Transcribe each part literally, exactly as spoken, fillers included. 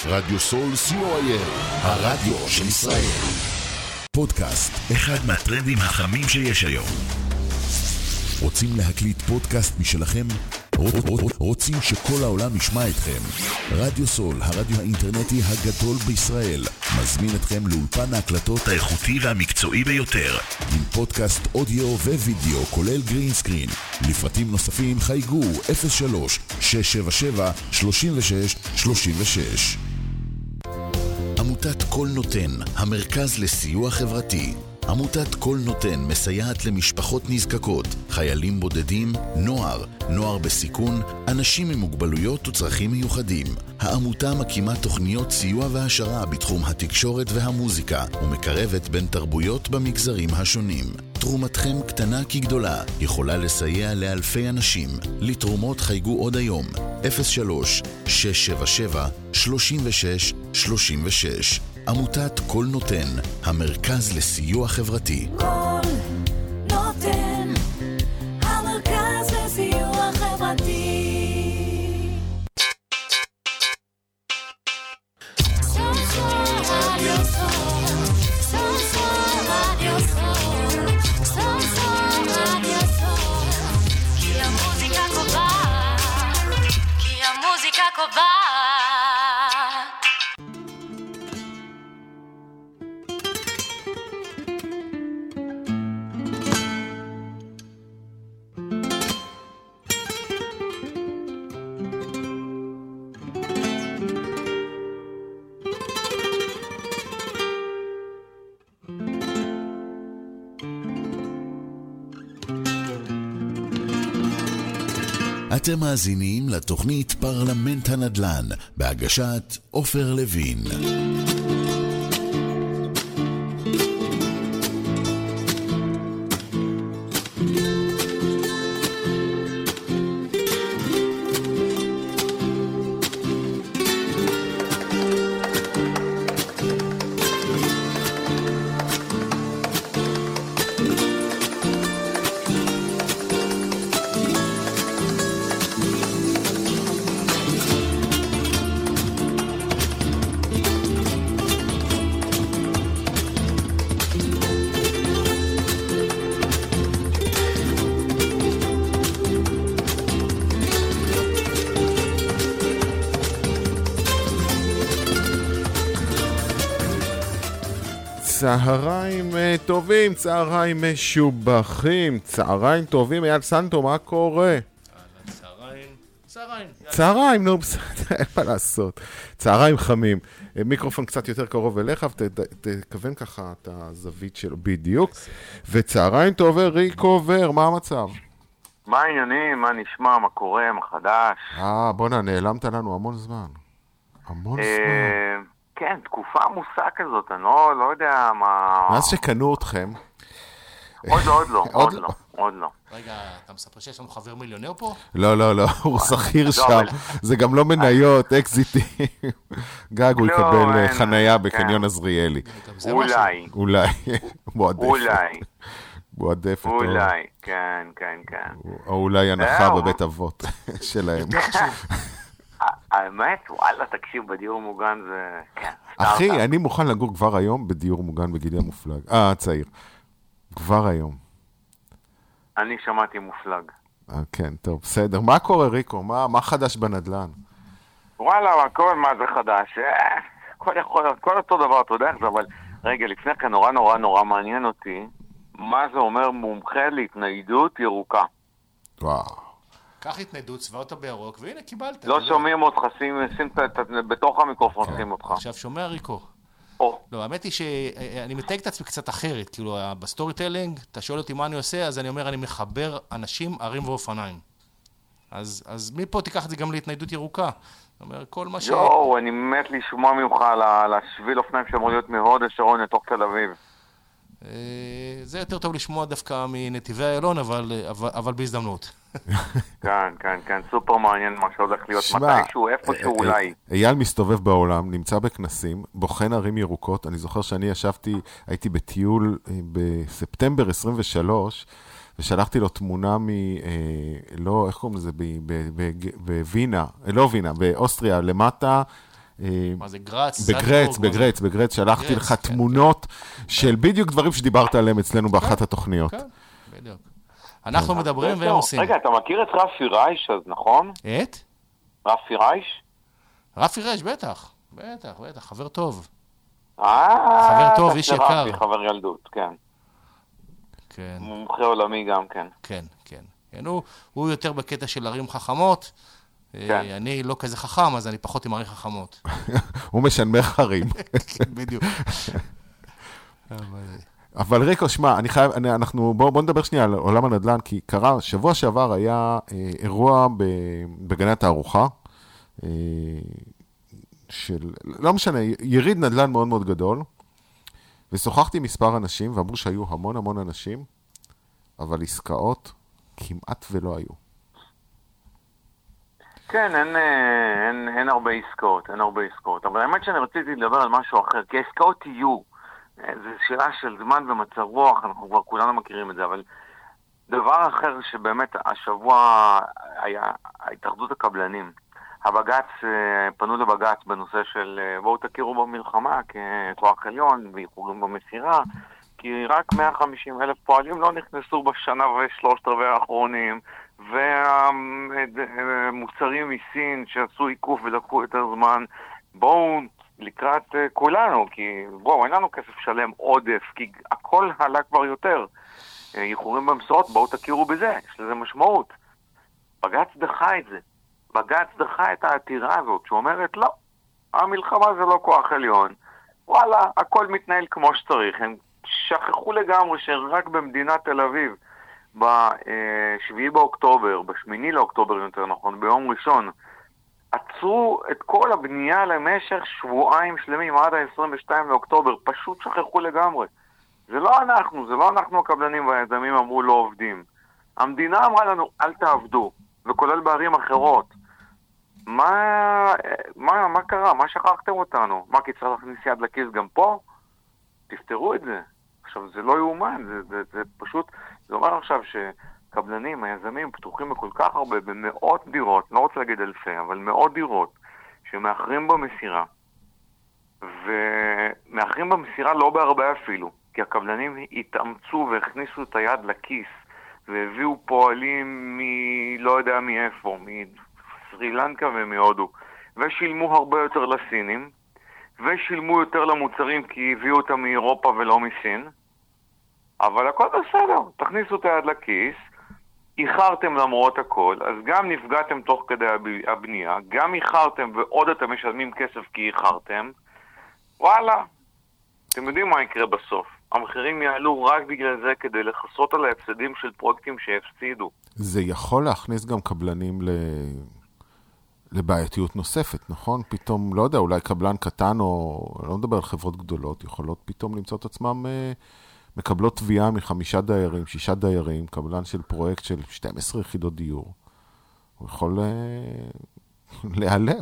רדיו סול סי או איי אל, הרדיו של ישראל. פודקאסט, אחד מהטרנדים החמים שיש היום. רוצים להקליט פודקאסט משלכם? רוצים שכל העולם ישמע אתכם? רדיו סול, הרדיו האינטרנטי הגדול בישראל, מזמין אתכם לאולפן ההקלטות האיכותי והמקצועי ביותר, עם פודקאסט אודיו ווידאו כולל גרין סקרין. לפרטים נוספים חייגו אפס שלוש שש שבע שבע שלושים ושש שלושים ושש. עמותת כל נותן, המרכז לסיוע חברתי. עמותת כל נותן מסייעת למשפחות נזקקות, חיילים בודדים, נוער, נוער בסיכון, אנשים עם מוגבלויות וצרכים מיוחדים. העמותה מקימה תוכניות סיוע והשרה בתחום התקשורת והמוזיקה ומקרבת בין תרבויות במגזרים השונים. תרומתכם קטנה כגדולה, יכולה לסייע לאלפי אנשים. לתרומות חייגו עוד היום, אפס שלוש שש שבע שבע שלושים ושש שלושים ושש. עמותת כל נותן, המרכז לסיוע חברתי. כל נותן, המרכז לסיוע חברתי. כי המוזיקה קובעת, כי המוזיקה קובעת. אתם מאזינים לתוכנית פרלמנט הנדל"ן, בהגשת עופר לוין. צהריים טובים, צהריים משובחים, צהריים טובים. אייל סנטו, מה קורה? צהריים, צהריים. צהריים, נו בסדר, אין מה לעשות. צהריים חמים. מיקרופון קצת יותר קרוב אליך, ותכוון ככה את הזווית שלו בדיוק. וצהריים טוב, ריקו ור, מה המצב? מה העניינים, מה נשמע, מה קורה, מה חדש? אה, בוא נעלמת לנו המון זמן. המון זמן. כן, תקופה עמוסה כזאת, אני לא, לא יודע מה... מאז שקנו אתכם. עוד לא, עוד לא, עוד לא, עוד לא. רגע, אתה מספר שיש לנו חבר מיליונר פה? לא, לא, לא, הוא שכיר שם. זה גם לא מניות, אקזיטים. גג, הוא יקבל חנייה בקניון עזריאלי. אולי. אולי. מועדפת. אולי. מועדפת. אולי, כן, כן, כן. או אולי הנחה בבית אבות שלהם. האמת, וואלה, תקשיב, בדיור מוגן זה... אחי, אני מוכן לגור כבר היום בדיור מוגן בגילי המופלג. אה, צעיר. כבר היום. אני שמעתי מופלג. אה, כן, טוב, בסדר. מה קורה, ריקו? מה, מה חדש בנדלן? וואלה, מה קורה, מה זה חדש? אה, כל, יכול, כל אותו דבר, אתה יודע איך זה, אבל רגע, לפני כן נורא נורא נורא מעניין אותי, מה זה אומר מומחה להתניידות ירוקה. וואו. קח התניידות, צבע אותה בירוק, והנה קיבלת. לא שומעים אותך, שים בתוך המיקרופון, שים אותך. עכשיו שומע ריקו. לא, האמת היא שאני מתייג את עצמי קצת אחרת, כאילו בסטורי טלינג, אתה שואל אותי מה אני עושה, אז אני אומר, אני מחבר אנשים, ערים ואופניים. אז מפה תיקח את זה גם להתניידות ירוקה. זאת אומרת, כל מה ש... יואו, אני מת לשמוע ממך על השביל אופניים שאמור להיות מהוד השרון לתוך תל אביב. זה יותר טוב לשמוע דווקא מנתיבי איילון, אבל, אבל, אבל בהזדמנות. כן, כן, כן, סופר מעניין מה שהולך להיות מתישהו, איפשהו אולי. אייל מסתובב בעולם, נמצא בכנסים, בוחן ערים ירוקות. אני זוכר שאני ישבתי, הייתי בטיול בספטמבר עשרים ושלוש, ושלחתי לו תמונה מ... לא, איך קוראים לזה? בווינה, לא וינה, באוסטריה, למטה, מה זה, גרץ? בגרץ, בגרץ, בגרץ, שלחתי לך תמונות של בדיוק דברים שדיברת עליהם אצלנו באחת התוכניות. כן, בדיוק. אנחנו מדברים והם עושים. רגע, אתה מכיר את רפי רייש אז, נכון? את? רפי רייש? רפי רייש, בטח. בטח, בטח, חבר טוב. אה, חבר טוב, איש יקר. רפי, חבר ילדות, כן. כן. מומחה עולמי גם, כן. כן, כן. כן, הוא, הוא יותר בקטע של ערים חכמות. כן. אני לא כזה חכם, אז אני פחות עם ערים חכמות. הוא משנמך ערים. כן, בדיוק. אבל ריקו, שמע, אני חייב, אני, אנחנו, בוא, בוא נדבר שנייה על עולם הנדל"ן, כי קרה, שבוע שעבר היה אה, אירוע ב, בגני התערוכה, אה, של, לא משנה, יריד נדל"ן מאוד מאוד גדול, ושוחחתי עם מספר אנשים, ואמרו שהיו המון המון אנשים, אבל עסקאות כמעט ולא היו. כן, אין, אין, אין הרבה עסקאות, אין הרבה עסקאות, אבל האמת שאני רציתי לדבר על משהו אחר, כי העסקאות יהיו, זו שאלה של זמן ומצב רוח, אנחנו כבר כולנו מכירים את זה, אבל דבר אחר שבאמת השבוע היה התאחדות הקבלנים, הבג"ץ, פנו לבג"ץ בנושא של בואו תכירו במלחמה ככוח עליון ואיחורים במסירה, כי רק מאה וחמישים אלף פועלים לא נכנסו בשנה ושלושת רבעי האחרונים, והמוצרים מסין שעשו עיקוף ולקחו יותר זמן, בואו לקראת כולנו, כי בואו, אין לנו כסף שלם עודף, כי הכל עלה כבר יותר. איחורים במסעות, בואו תכירו בזה, יש לזה משמעות. בג"ץ דחה את זה. בג"ץ דחה את העתירה הזאת, שאומרת, לא, המלחמה זה לא כוח עליון. וואלה, הכל מתנהל כמו שצריך. הם שכחו לגמרי שרק במדינת תל אביב, בשביעי באוקטובר, בשמיני לאוקטובר יותר נכון, ביום ראשון, עצרו את כל הבנייה למשך שבועיים שלמים עד ה-עשרים ושניים לאוקטובר, פשוט שכחו לגמרי. זה לא אנחנו, זה לא אנחנו הקבלנים והיזמים אמרו לא עובדים. המדינה אמרה לנו אל תעבדו, וכולל בערים אחרות. מה, מה, מה קרה? מה שכחתם אותנו? מה, כי צריך להכניס יד לכיס גם פה? תפתרו את זה. עכשיו, זה לא יאומן, זה, זה, זה פשוט, זה אומר עכשיו שקבלנים, היזמים, פתוחים בכל כך הרבה, במאות דירות, לא רוצה להגיד אלפי, אבל מאות דירות, שמאחרים במסירה, ומאחרים במסירה לא בהרבה אפילו, כי הקבלנים התאמצו והכניסו את היד לכיס, והביאו פועלים מ... לא יודע מאיפה, מסרי לנקה ומהודו, ושילמו הרבה יותר לסינים, ושילמו יותר למוצרים כי הביאו אותם מאירופה ולא מסין, אבל הכל בסדר, תכניסו את היד לכיס, איחרתם למרות הכל, אז גם נפגעתם תוך כדי הבנייה, גם איחרתם ועוד אתם משלמים כסף כי איחרתם, וואלה, אתם יודעים מה יקרה בסוף. המחירים יעלו רק בגלל זה כדי לחסות על ההפסדים של פרויקטים שהפסידו. זה יכול להכניס גם קבלנים ל... לבעייתיות נוספת, נכון? פתאום, לא יודע, אולי קבלן קטן או, לא מדבר על חברות גדולות, יכולות פתאום למצוא את עצמם אה, מקבלות תביעה מחמישה דיירים, שישה דיירים, קבלן של פרויקט של שתים עשרה יחידות דיור. הוא יכול אה, להיעלם.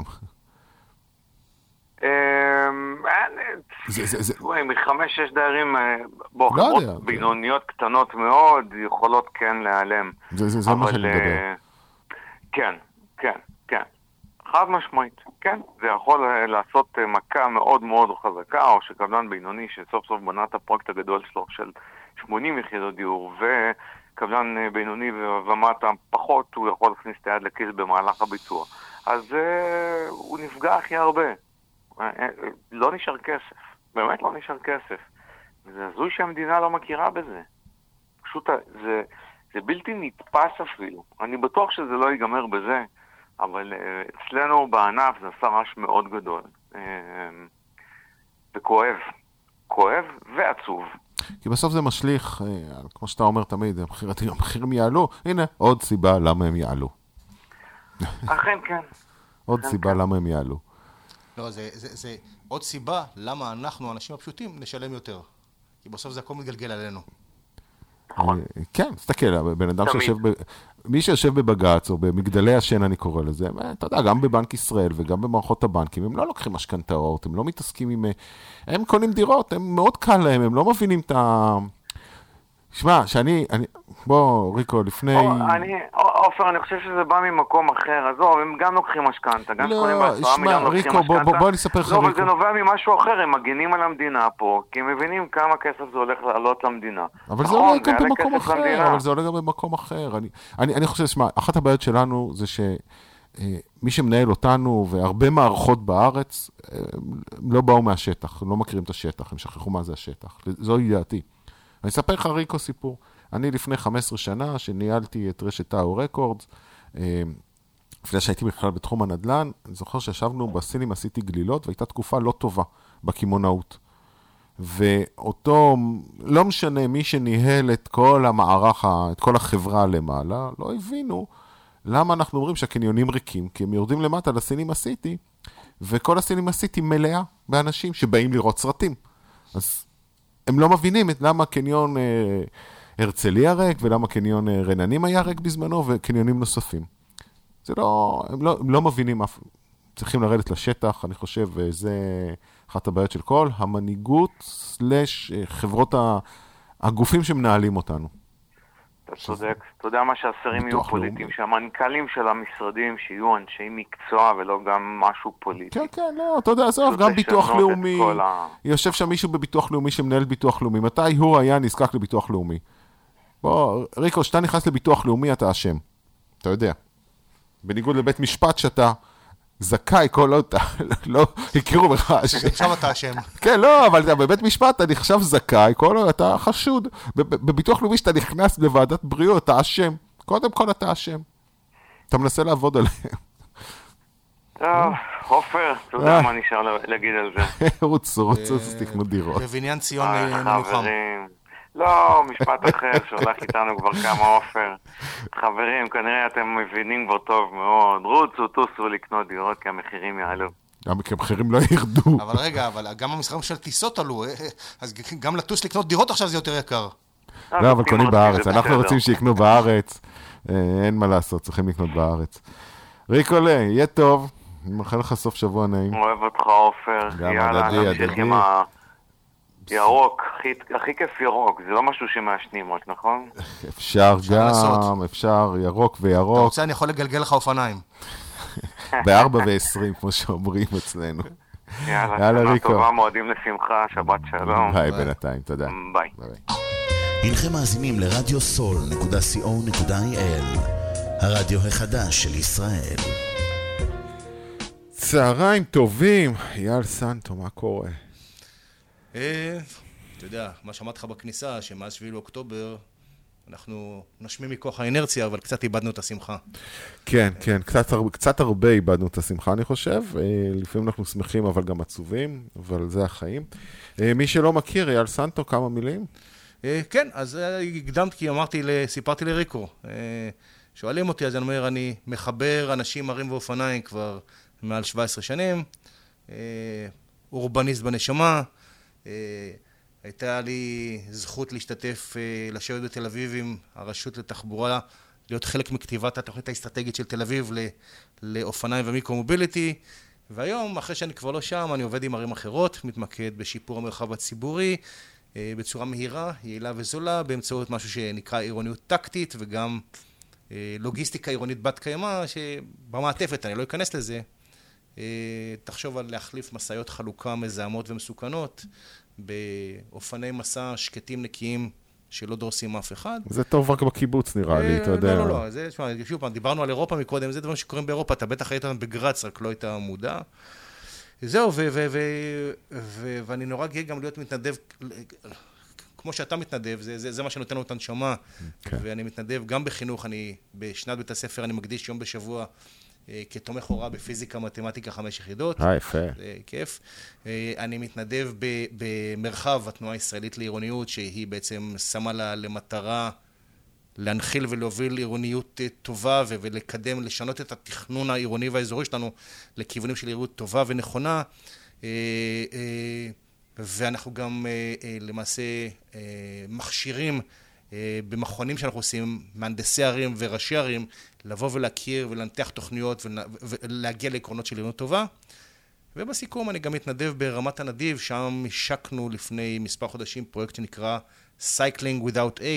מחמש, שש דיירים, בוא, חברות בינוניות קטנות מאוד, יכולות כן להיעלם. זה מה שאני מדבר. כן, כן, כן. חד משמעית, כן. זה יכול לעשות מכה מאוד מאוד חזקה, או שקבלן בינוני שסוף סוף בנה את הפרויקט הגדול שלו של שמונים יחידות דיור, וקבלן בינוני ומטה פחות, הוא יכול להכניס את היד לכיס במהלך הביצוע. אז הוא נפגע הכי הרבה. לא נשאר כסף, באמת לא נשאר כסף. זה הזוי שהמדינה לא מכירה בזה. פשוט זה, זה בלתי נתפס אפילו. אני בטוח שזה לא ייגמר בזה, אבל אצלנו בענף זה עשה רעש מאוד גדול. וכואב. כואב ועצוב. כי בסוף זה משליך, כמו שאתה אומר תמיד, המחירים יעלו. הנה, עוד סיבה למה הם יעלו. אכן כן. עוד סיבה למה הם יעלו. לא, זה, זה, זה עוד סיבה למה אנחנו, האנשים הפשוטים, נשלם יותר. כי בסוף זה הכל מתגלגל עלינו. כן, תסתכל, בן אדם שיושב, מי שיושב בבג"ץ או במגדלי השן, אני קורא לזה, אתה יודע, גם בבנק ישראל וגם במערכות הבנקים, הם לא לוקחים משכנתאות, הם לא מתעסקים עם... הם קונים דירות, הם מאוד קל להם, הם לא מבינים את ה... שמע, שאני... אני, בוא, ריקו, לפני... עופר, אני חושב שזה בא ממקום אחר. עזוב, הם גם לוקחים משכנתה, גם קונים בעשרה מיליון לוקחים משכנתה. ריקו, בוא נספר לך, לא, ריקו. אבל זה נובע ממשהו אחר, הם מגינים על המדינה פה, כי הם מבינים כמה כסף זה הולך לעלות למדינה. אבל זה עולה גם במקום אחר, אבל זה עולה גם במקום אחר. אני חושב, שמה, אחת הבעיות שלנו זה שמי שמנהל אותנו, והרבה מערכות בארץ, הם לא באו מהשטח, הם לא מכירים את השטח, הם שכחו מה זה השטח. זו דעתי. אני אספר לך, ריקו, סיפור. אני לפני חמש עשרה שנה, שניהלתי את רשת טאו רקורדס, לפני שהייתי בכלל בתחום הנדל"ן, אני זוכר שישבנו בסינים, עשיתי גלילות, והייתה תקופה לא טובה בכימונאות. ואותו, לא משנה, מי שניהל את כל המערך, את כל החברה למעלה, לא הבינו למה אנחנו אומרים שהקניונים ריקים, כי הם יורדים למטה לסינים הסיטי, וכל הסינים הסיטי מלאה באנשים שבאים לראות סרטים. אז הם לא מבינים את למה קניון... הרצליה ריק, ולמה קניון רננים היה ריק בזמנו, וקניונים נוספים. זה לא, הם לא, הם לא מבינים, צריכים לרדת לשטח, אני חושב, וזה אחת הבעיות של כל, המנהיגות סלש חברות הגופים שמנהלים אותנו. אתה צודק, אתה יודע מה שהשרים יהיו פוליטיים, שהמנכ"לים של המשרדים שיהיו אנשי מקצוע ולא גם משהו פוליטי. כן, כן, לא, אתה יודע, עזוב, גם ביטוח לאומי, יושב שם מישהו בביטוח לאומי שמנהל ביטוח לאומי, מתי הוא היה נזקק לביטוח לאומי? בוא, ריקו, שאתה נכנס לביטוח לאומי, אתה אשם. אתה יודע. בניגוד לבית משפט שאתה זכאי, כל עוד אתה לא הכירו בך אשם. עכשיו אתה אשם. כן, לא, אבל בבית משפט אתה נחשב זכאי, כל עוד אתה חשוד. בביטוח לאומי שאתה נכנס לוועדת בריאות, אתה אשם. קודם כל אתה אשם. אתה מנסה לעבוד עליהם. טוב, עופר, אתה יודע מה נשאר להגיד על זה. רוצו, רוצו, אז תקנו דירות. בבניין ציון מנוחם. לא, משפט אחר שהולך איתנו כבר כמה עופר. חברים, כנראה אתם מבינים כבר טוב מאוד. רוצו, טוסו לקנות דירות כי המחירים יעלו. גם כי המחירים לא ירדו. אבל רגע, אבל גם המסחרים של טיסות עלו, אז גם לטוס לקנות דירות עכשיו זה יותר יקר. לא, אבל קונים בארץ. אנחנו רוצים שיקנו בארץ. אין מה לעשות, צריכים לקנות בארץ. ריקולה, יהיה טוב. אני מאחל לך סוף שבוע נעים. אוהב אותך עופר. גם הדדי, הדדי. ירוק, הכי, הכי כיף ירוק, זה לא משהו שמעשנים עוד, נכון? אפשר גם, אפשר, ירוק וירוק. אתה רוצה, אני יכול לגלגל לך אופניים. ב-ארבע ועשרים, כמו שאומרים אצלנו. יאללה, שנה טובה, מועדים לשמחה, שבת שלום. ביי, בינתיים, תודה. ביי. הנכם מאזינים לרדיו סול נקודה סי או נקודה איי אל, הרדיו החדש של ישראל. צהריים טובים, אייל סנטו, מה קורה? אתה יודע, מה שמעת לך בכניסה, שמאז שביעי לאוקטובר אנחנו נושמים מכוח האנרציה, אבל קצת איבדנו את השמחה. כן, כן, קצת, קצת הרבה איבדנו את השמחה, אני חושב. לפעמים אנחנו שמחים, אבל גם עצובים, אבל זה החיים. מי שלא מכיר, אייל סנטו, כמה מילים? כן, אז הקדמת, כי אמרתי, סיפרתי לריקו. שואלים אותי, אז אני אומר, אני מחבר אנשים, ערים ואופניים כבר מעל שבע עשרה שנים, אורבניסט בנשמה, הייתה לי זכות להשתתף, לשבת בתל אביב עם הרשות לתחבורה, להיות חלק מכתיבת התוכנית האסטרטגית של תל אביב לאופניים ומיקרו-מוביליטי, והיום, אחרי שאני כבר לא שם, אני עובד עם ערים אחרות, מתמקד בשיפור המרחב הציבורי, בצורה מהירה, יעילה וזולה, באמצעות משהו שנקרא עירוניות טקטית, וגם לוגיסטיקה עירונית בת קיימא, שבמעטפת, אני לא אכנס לזה, תחשוב על להחליף מסעיות חלוקה מזהמות ומסוכנות, באופני מסע שקטים נקיים שלא דורסים אף אחד. זה טוב רק בקיבוץ נראה לי, אתה יודע. לא, לא, לא, זה, שוב, שוב פעם, דיברנו על אירופה מקודם, זה דברים שקורים באירופה, אתה בטח היית בגרץ, רק לא היית מודע. זהו, ואני נורא גאה גם להיות מתנדב, כמו שאתה מתנדב, זה מה שנותן לו את הנשמה, ואני מתנדב גם בחינוך, אני בשנת בית הספר, אני מקדיש יום בשבוע, כתומך הוראה בפיזיקה, מתמטיקה, חמש יחידות. אה, יפה. זה כיף. אני מתנדב במרחב התנועה הישראלית לעירוניות, שהיא בעצם שמה לה למטרה להנחיל ולהוביל עירוניות טובה, ולקדם, לשנות את התכנון העירוני והאזורי שלנו לכיוונים של עירוניות טובה ונכונה. ואנחנו גם למעשה מכשירים במכונים שאנחנו עושים, מהנדסי ערים וראשי ערים, לבוא ולהכיר ולנתח תוכניות ולהגיע לעקרונות של עירוניות טובה. ובסיכום אני גם מתנדב ברמת הנדיב, שם השקנו לפני מספר חודשים פרויקט שנקרא Cycling Without Age,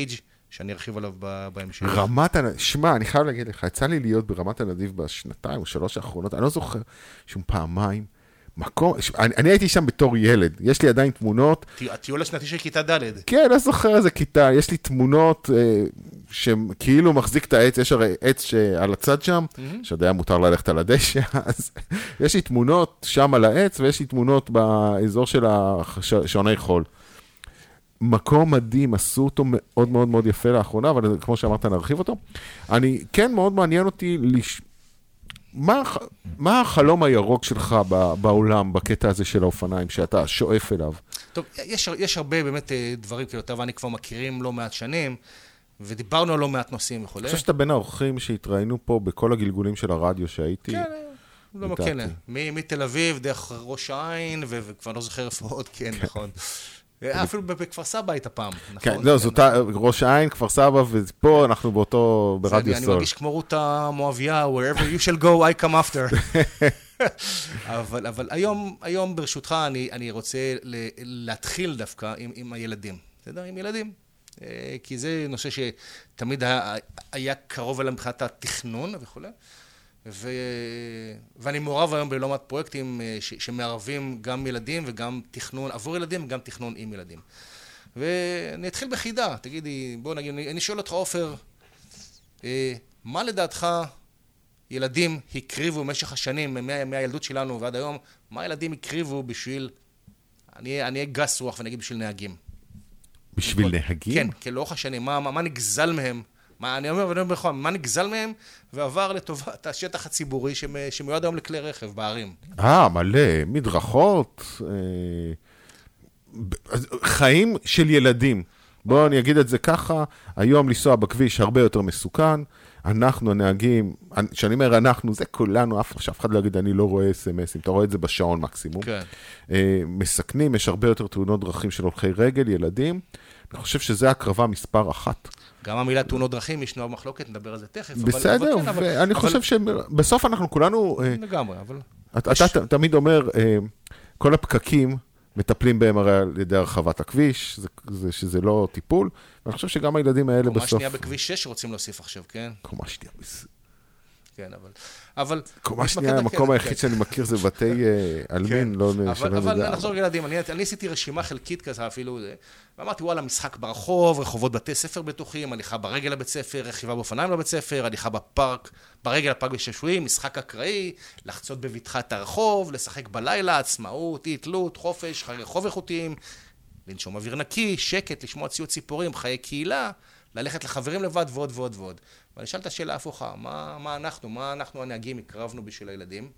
שאני ארחיב עליו בהמשך. רמת הנדיב, שמע, אני חייב להגיד לך, יצא לי להיות ברמת הנדיב בשנתיים או שלוש האחרונות, אני לא זוכר שום פעמיים, מקום, אני, אני הייתי שם בתור ילד, יש לי עדיין תמונות. הטיול השנתי של כיתה ד'. כן, לא זוכר איזה כיתה, יש לי תמונות אה, שכאילו מחזיק את העץ, יש הרי עץ שעל הצד שם, mm-hmm. שעוד היה מותר ללכת על הדשא, אז יש לי תמונות שם על העץ, ויש לי תמונות באזור של שעוני חול. מקום מדהים, עשו אותו מאוד מאוד מאוד יפה לאחרונה, אבל כמו שאמרת, נרחיב אותו. אני, כן, מאוד מעניין אותי, לש... מה, מה החלום הירוק שלך בעולם, בקטע הזה של האופניים, שאתה שואף אליו? טוב, יש, יש הרבה באמת דברים כאילו, אתה ואני כבר מכירים לא מעט שנים, ודיברנו על לא מעט נושאים וכו'. אני חושב שאתה בין האורחים שהתראינו פה בכל הגלגולים של הרדיו שהייתי. כן, לא מכן, מתל אביב, דרך ראש העין, וכבר לא זוכר איפה עוד, כן, נכון. אפילו בכפר סבא היית פעם, נכון? כן, לא, זאת ראש העין, כפר סבא, ופה אנחנו באותו, ברדיו סול. אני מרגיש כמו רותה מואביה, wherever you shall go, I come after. אבל, אבל היום, היום ברשותך, אני, אני רוצה להתחיל דווקא עם, עם הילדים. בסדר? עם ילדים. כי זה נושא שתמיד היה, היה קרוב אליהם מבחינת התכנון וכו'. ו... ואני מעורב היום בלא מעט פרויקטים ש... שמערבים גם ילדים וגם תכנון עבור ילדים וגם תכנון עם ילדים. ואני אתחיל בחידה, תגידי, בוא נגיד, אני שואל אותך עופר, מה לדעתך ילדים הקריבו במשך השנים, מה... מהילדות שלנו ועד היום, מה ילדים הקריבו בשביל, אני אהיה גס רוח ואני אגיד בשביל נהגים. בשביל נהגים? כן, כלאורך השנים, מה, מה, מה נגזל מהם? מה, אני אומר, ואני אומר בכל, מה נגזל מהם, ועבר לטובת השטח הציבורי שמיועד היום לכלי רכב בערים. אה, מלא, מדרכות, חיים של ילדים. בואו אני אגיד את זה ככה, היום לנסוע בכביש הרבה יותר מסוכן, אנחנו הנהגים, שאני אומר אנחנו, זה כולנו, אף, אף אחד לא יגיד, אני לא רואה אס אם אסים, אתה רואה את זה בשעון מקסימום. כן. מסכנים, יש הרבה יותר תאונות דרכים של הולכי רגל, ילדים. אני חושב שזה הקרבה מספר אחת. גם המילה תאונות דרכים, יש נועה מחלוקת, נדבר על זה תכף. בסדר, ואני חושב שבסוף אנחנו כולנו... לגמרי, אבל... אתה תמיד אומר, כל הפקקים מטפלים בהם הרי על ידי הרחבת הכביש, שזה לא טיפול, ואני חושב שגם הילדים האלה בסוף... קומה שנייה בכביש שש רוצים להוסיף עכשיו, כן? קומה שנייה בסוף. כן, אבל... קומה שנייה, המקום היחיד שאני מכיר זה בתי אלמין, לא נשנה אבל נחזור לילדים, אני עשיתי רשימה חלקית כזה אפילו, ואמרתי, וואלה, משחק ברחוב, רחובות בתי ספר בטוחים, הליכה ברגל לבית ספר, רכיבה באופניים לבית ספר, הליכה בפארק, ברגל לפארק בשעשועים, משחק אקראי, לחצות בבטחה את הרחוב, לשחק בלילה, עצמאות, אי תלות, חופש, חיי רחוב איכותיים, לנשום אוויר נקי, שקט, לשמוע ציוץ ציפורים, חיי קהילה, ללכת לחברים לבד ועוד ועוד ועוד. ואני אשאל את השאלה הפוכה, מה, מה אנחנו, מה אנחנו הנהגים הקרבנו בשביל הילדים?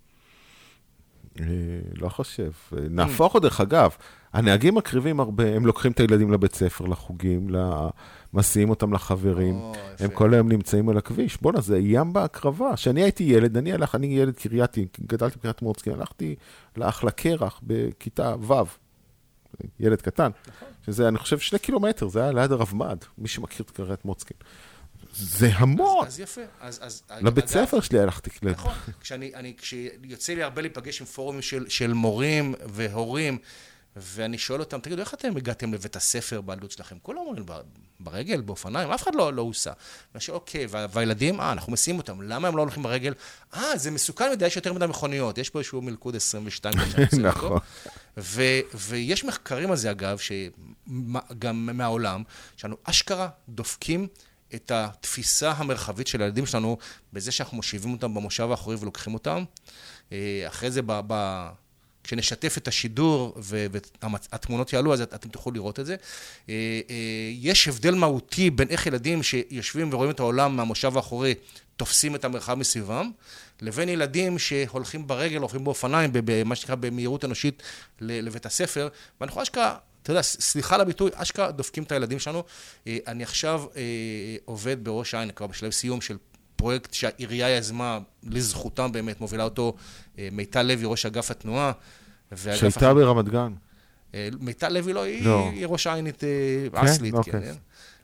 לא חושב. נהפוך עוד דרך אגב, הנהגים מקריבים הרבה, הם לוקחים את הילדים לבית ספר, לחוגים, מסיעים אותם לחברים, הם כל היום נמצאים על הכביש. בוא'נה, זה ים בהקרבה. כשאני הייתי ילד, אני הלך, אני ילד קרייתי, גדלתי בקריית מוצקין, הלכתי לאח לקרח בכיתה ו', ילד קטן, שזה, אני חושב, שני קילומטר, זה היה ליד הרב מד, מי שמכיר את קריית מוצקין. זה המון. אז יפה. לבית ספר שלי הלכתי. נכון. כשיוצא לי הרבה להיפגש עם פורומים של מורים והורים, ואני שואל אותם, תגידו, איך אתם הגעתם לבית הספר בילדות שלכם? כולם אומרים, ברגל, באופניים, אף אחד לא הוסע. ואני שואל, אוקיי, והילדים, אה, אנחנו מסיעים אותם, למה הם לא הולכים ברגל? אה, זה מסוכן מדי, יש יותר מדי מכוניות, יש פה איזשהו מלכוד עשרים ושתיים. נכון. ויש מחקרים על זה, אגב, שגם מהעולם, שאנו אשכרה דופקים את התפיסה המרחבית של הילדים שלנו, בזה שאנחנו מושיבים אותם במושב האחורי ולוקחים אותם. אחרי זה, ב, ב, כשנשתף את השידור והתמונות יעלו, אז אתם תוכלו לראות את זה. יש הבדל מהותי בין איך ילדים שיושבים ורואים את העולם מהמושב האחורי, תופסים את המרחב מסביבם, לבין ילדים שהולכים ברגל, הולכים באופניים, במה שנקרא במהירות אנושית לבית הספר, ואנחנו אשכרה, אתה יודע, סליחה לביטוי, אשכרה דופקים את הילדים שלנו. אני עכשיו עובד בראש העין, כבר בשלב סיום של פרויקט שהעירייה יזמה, לזכותם באמת, מובילה אותו מיטל לוי, ראש אגף התנועה. שהייתה ברמת גן. מיטל לוי לא, היא ראש העינית אסלית, כן.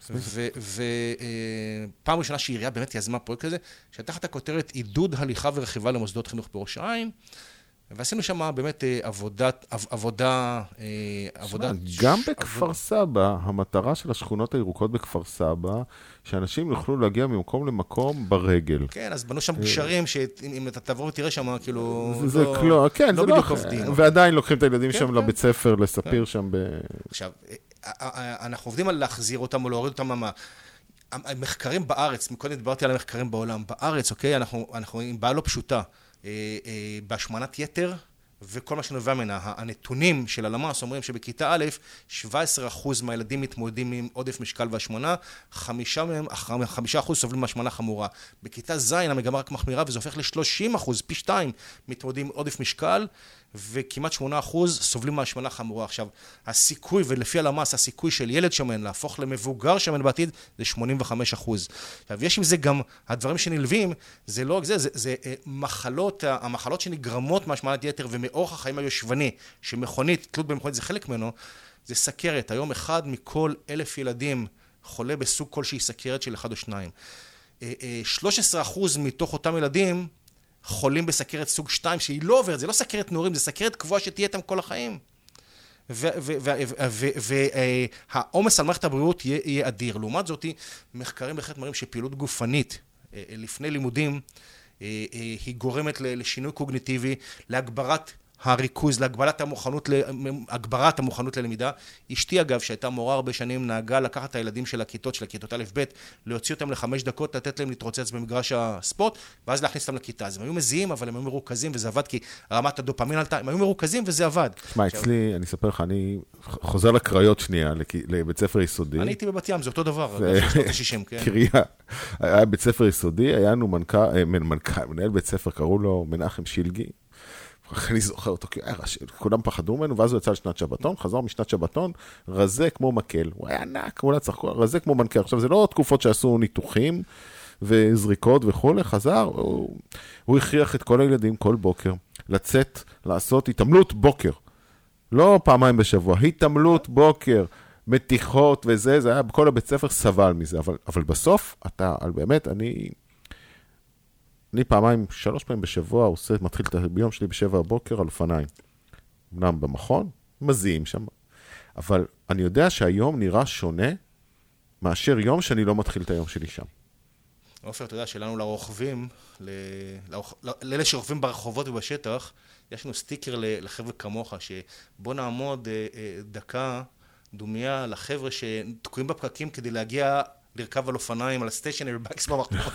ופעם ראשונה שהעירייה באמת יזמה פרויקט כזה, שתחת הכותרת עידוד הליכה ורכיבה למוסדות חינוך בראש העין, ועשינו שם באמת עבודת, עבודה, עבודה... גם בכפר סבא, המטרה של השכונות הירוקות בכפר סבא, שאנשים יוכלו להגיע ממקום למקום ברגל. כן, אז בנו שם גשרים, שאם אתה תעבור ותראה שם, כאילו, זה לא בדיוק עובדים. ועדיין לוקחים את הילדים שם לבית ספר, לספיר שם ב... עכשיו, אנחנו עובדים על להחזיר אותם או להוריד אותם מה... המחקרים בארץ, מקודם דיברתי על המחקרים בעולם, בארץ, אוקיי, אנחנו, אנחנו עם בעיה לא פשוטה, אה, אה, בהשמנת יתר, וכל מה שנובע ממנה, הנתונים של הלמ"ס אומרים שבכיתה א', שבעה עשר אחוז מהילדים מתמודדים עם עודף משקל והשמנה, חמישה מהם, חמישה אחוז סובלים מהשמנה חמורה. בכיתה ז' המגמה רק מחמירה, וזה הופך ל-שלושים אחוז, פי שתיים, מתמודדים עם עודף משקל, וכמעט שמונה אחוז סובלים מהשמנה חמורה. עכשיו, הסיכוי, ולפי הלמ"ס, הסיכוי של ילד שמן להפוך למבוגר שמן בעתיד, זה שמונים וחמישה אחוז. עכשיו, יש עם זה גם, הדברים שנלווים, זה לא רק זה, זה, זה מחלות, המחלות שנגרמות מהשמנת יתר ומאורח החיים היושבני, שמכונית, תלות במכונית זה חלק ממנו, זה סכרת. היום אחד מכל אלף ילדים חולה בסוג כלשהי סכרת של אחד או שניים. שלושה עשר אחוז מתוך אותם ילדים חולים בסכרת סוג שתיים, שהיא לא עוברת, זה לא סכרת נעורים, זה סכרת קבועה שתהיה איתם כל החיים. והעומס על מערכת הבריאות יהיה אדיר. לעומת זאת, מחקרים בהחלט מראים שפעילות גופנית לפני לימודים היא גורמת לשינוי קוגניטיבי, להגברת הריכוז, להגברת המוכנות, להגברת המוכנות ללמידה. אשתי אגב, שהייתה מורה הרבה שנים, נהגה לקחת את הילדים של הכיתות, של הכיתות א' ב', להוציא אותם לחמש דקות, לתת להם להתרוצץ במגרש הספורט, ואז להכניס אותם לכיתה. אז הם היו מזיעים, אבל הם היו מרוכזים, וזה עבד כי רמת הדופמין עלתה, הם היו מרוכזים וזה עבד. תשמע, אצלי, אני אספר לך, אני חוזר לקריות שנייה, לבית ספר יסודי. אני הייתי בבת ים, זה אותו דבר, קריה. היה בית ספר יסודי, היה לנו מנהל בית ספר, קראו לו מנחם שילגי. אני זוכר אותו, כי כולם פחדו ממנו, ואז הוא יצא לשנת שבתון, חזר משנת שבתון, רזה כמו מקל. הוא היה ענק, כולה צחקו, רזה כמו מנקר. עכשיו, זה לא תקופות שעשו ניתוחים וזריקות וכו', חזר, הוא, הוא הכריח את כל הילדים כל בוקר לצאת, לעשות התעמלות בוקר. לא פעמיים בשבוע, התעמלות בוקר, מתיחות וזה, זה היה, בכל הבית ספר סבל מזה, אבל, אבל בסוף, אתה, על באמת, אני... אני פעמיים, שלוש פעמים בשבוע, עושה, מתחיל את ביום שלי בשבע הבוקר על אופניים. אמנם במכון, מזיעים שם. אבל אני יודע שהיום נראה שונה, מאשר יום שאני לא מתחיל את היום שלי שם. עופר, אתה יודע, שלנו לרוכבים, לאלה שרוכבים ברחובות ובשטח, יש לנו סטיקר לחבר'ה כמוך, שבוא נעמוד דקה דומיה לחבר'ה שתקועים בפקקים כדי להגיע לרכב על אופניים, על הסטיישנרי בקס במחמות.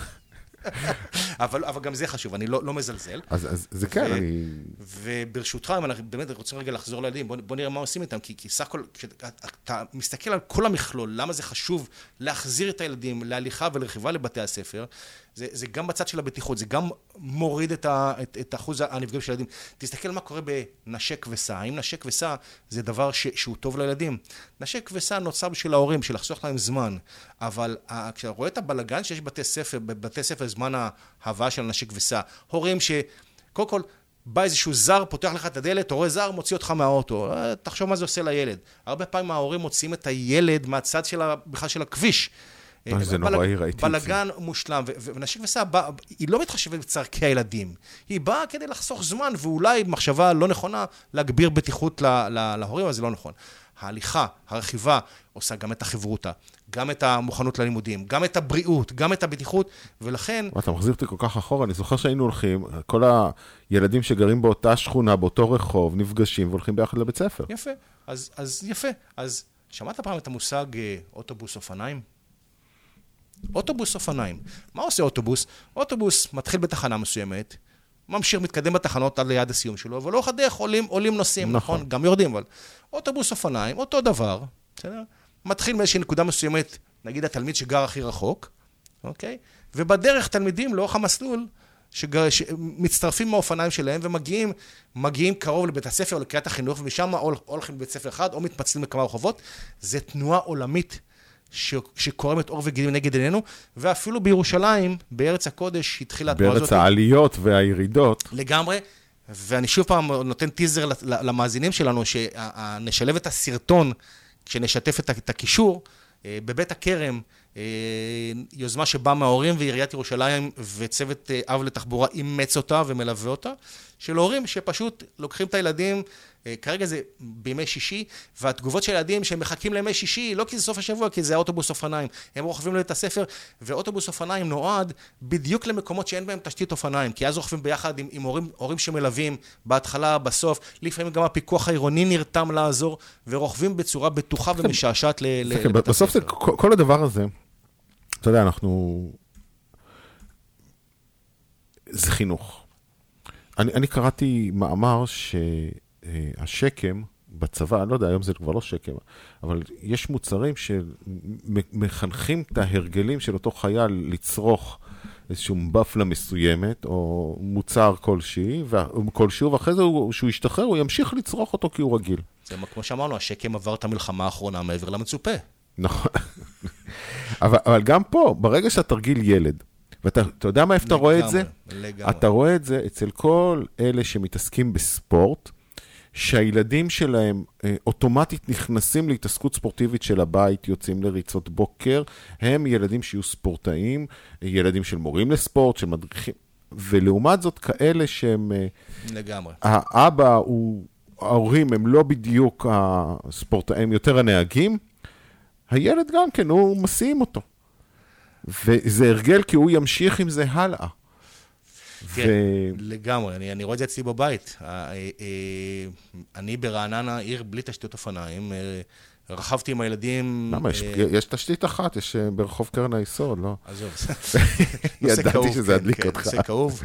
אבל, אבל גם זה חשוב, אני לא, לא מזלזל. אז, אז זה כן, ו, אני... וברשותך, אם אנחנו באמת רוצים רגע לחזור לילדים, בוא, בוא נראה מה עושים איתם, כי, כי סך הכל, כשאתה מסתכל על כל המכלול, למה זה חשוב להחזיר את הילדים להליכה ולרכיבה לבתי הספר, זה, זה גם בצד של הבטיחות, זה גם מוריד את, ה, את, את אחוז הנפגעים של הילדים. תסתכל מה קורה בנשק וסע. האם נשק וסע זה דבר ש, שהוא טוב לילדים? נשק וסע נוצר בשביל ההורים, בשביל לחסוך להם זמן. אבל כשאתה רואה את הבלגן שיש בבתי ספר, בבתי ספר זמן ההבאה של נשק וסע, הורים ש... קודם כל, בא איזשהו זר, פותח לך את הדלת, הורה זר, מוציא אותך מהאוטו. תחשוב מה זה עושה לילד. הרבה פעמים ההורים מוציאים את הילד מהצד של, בכלל של הכביש. זה נוראי, ראיתי את זה. בלגן מושלם, ונשק וסע, היא לא מתחשבת בצרכי הילדים. היא באה כדי לחסוך זמן, ואולי מחשבה לא נכונה, להגביר בטיחות להורים, אבל זה לא נכון. ההליכה, הרכיבה, עושה גם את החברותה, גם את המוכנות ללימודים, גם את הבריאות, גם את הבטיחות, ולכן... אתה מחזיר אותי כל כך אחורה, אני זוכר שהיינו הולכים, כל הילדים שגרים באותה שכונה, באותו רחוב, נפגשים והולכים ביחד לבית ספר. יפה, אז, אז יפה. אז שמעת פעם את המושג אוטובוס אופניים? אוטובוס אופניים. מה עושה אוטובוס? אוטובוס מתחיל בתחנה מסוימת, ממשיך מתקדם בתחנות עד ליד הסיום שלו, אבל לאורך הדרך עולים, עולים נוסעים, נכון. נכון? גם יורדים, אבל אוטובוס אופניים, אותו דבר, בסדר? מתחיל מאיזושהי נקודה מסוימת, נגיד התלמיד שגר הכי רחוק, אוקיי? ובדרך תלמידים לאורך המסלול, שגר, שמצטרפים מהאופניים שלהם ומגיעים, מגיעים קרוב לבית הספר או לקריית החינוך, ומשם הולכים לבית ספר אחד או מתפצלים לכמה רחובות. זה תנועה עולמית ש... שקורמת אור וגידים נגד עינינו, ואפילו בירושלים, בארץ הקודש, התחילה התנועה הזאת. בארץ העליות והירידות. לגמרי, ואני שוב פעם נותן טיזר למאזינים שלנו, שנשלב את הסרטון, כשנשתף את הקישור, בבית הכרם, יוזמה שבאה מההורים ועיריית ירושלים וצוות אב לתחבורה אימץ אותה ומלווה אותה, של הורים שפשוט לוקחים את הילדים, כרגע זה בימי שישי, והתגובות של הילדים שהם מחכים לימי שישי, לא כי זה סוף השבוע, כי זה האוטובוס אופניים. הם רוכבים לבית הספר, ואוטובוס אופניים נועד בדיוק למקומות שאין בהם תשתית אופניים, כי אז רוכבים ביחד עם, עם הורים, הורים שמלווים בהתחלה, בסוף, לפעמים גם הפיקוח העירוני נרתם לעזור, ורוכבים בצורה בטוחה ומשעשעת לבית הספר. בסוף זה, כל הדבר הזה, אתה יודע, אנחנו... זה חינוך. אני, אני קראתי מאמר שהשקם בצבא, אני לא יודע, היום זה כבר לא שקם, אבל יש מוצרים שמחנכים את ההרגלים של אותו חייל לצרוך איזשהו מבפלה מסוימת, או מוצר כלשהי, כלשהו, ואחרי זה הוא, שהוא ישתחרר, הוא ימשיך לצרוך אותו כי הוא רגיל. זה כמו שאמרנו, השקם עבר את המלחמה האחרונה מעבר למצופה. נכון. אבל, אבל גם פה, ברגע שאתה תרגיל ילד, ואתה אתה יודע מה, איפה אתה רואה את זה? לגמרי. אתה רואה את זה אצל כל אלה שמתעסקים בספורט, שהילדים שלהם אה, אוטומטית נכנסים להתעסקות ספורטיבית של הבית, יוצאים לריצות בוקר, הם ילדים שיהיו ספורטאים, ילדים של מורים לספורט, של מדריכים, ולעומת זאת כאלה שהם... אה, לגמרי. האבא הוא, ההורים הם לא בדיוק הספורטאים, יותר הנהגים, הילד גם כן, הוא מסיעים אותו. וזה הרגל כי הוא ימשיך עם זה הלאה. כן, לגמרי, אני, אני רואה את זה אצלי בבית. אני ברעננה, עיר בלי תשתיות אופניים, רכבתי עם הילדים... למה? יש, יש תשתית אחת, יש ברחוב קרן היסוד, לא? עזוב, ידעתי שזה הדליק אותך. זה כאוב,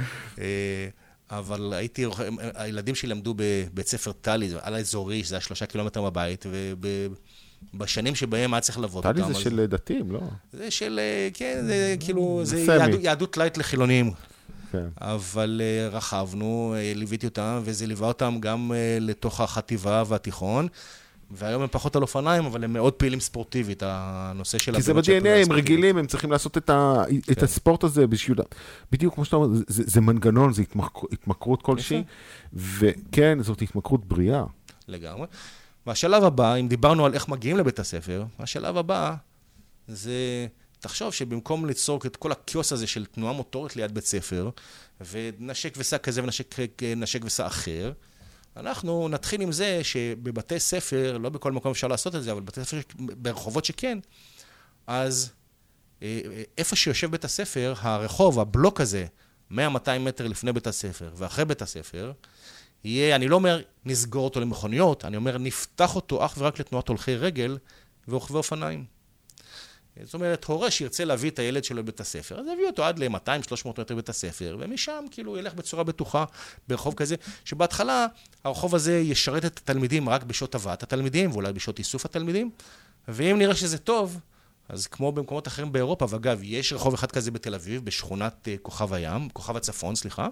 אבל הייתי, הילדים שלי למדו בבית ספר טלי, על האזורי, שזה היה שלושה קילומטר מהבית, ובשנים שבהם היה צריך לבוא אותם. טלי זה של דתיים, לא? זה של, כן, זה כאילו, זה יהדות לייט לחילונים. אבל רכבנו, ליוויתי אותם, וזה ליווה אותם גם לתוך החטיבה והתיכון, והיום הם פחות על אופניים, אבל הם מאוד פעילים ספורטיבית, הנושא של... כי זה ב-די אן איי, הם רגילים, הם צריכים לעשות את הספורט הזה בשביל... בדיוק כמו שאתה אומר, זה מנגנון, זה התמכרות כלשהי, וכן, זאת התמכרות בריאה. לגמרי. והשלב הבא, אם דיברנו על איך מגיעים לבית הספר, השלב הבא זה... תחשוב שבמקום ליצור את כל הקיוס הזה של תנועה מוטורית ליד בית ספר, ונשק וסע כזה ונשק וסע אחר, אנחנו נתחיל עם זה שבבתי ספר, לא בכל מקום אפשר לעשות את זה, אבל בבתי ספר, ברחובות שכן, אז איפה שיושב בית הספר, הרחוב, הבלוק הזה, מאה מאתיים מטר לפני בית הספר ואחרי בית הספר, יהיה, אני לא אומר נסגור אותו למכוניות, אני אומר נפתח אותו אך ורק לתנועת הולכי רגל ורוכבי אופניים. זאת אומרת, הורה שירצה להביא את הילד שלו לבית הספר, אז יביא אותו עד ל-מאתיים שלוש מאות מטר בית הספר, ומשם כאילו ילך בצורה בטוחה ברחוב כזה, שבהתחלה הרחוב הזה ישרת את התלמידים רק בשעות הבאת התלמידים, ואולי בשעות איסוף התלמידים, ואם נראה שזה טוב, אז כמו במקומות אחרים באירופה, ואגב, יש רחוב אחד כזה בתל אביב, בשכונת כוכב הים, כוכב הצפון, סליחה,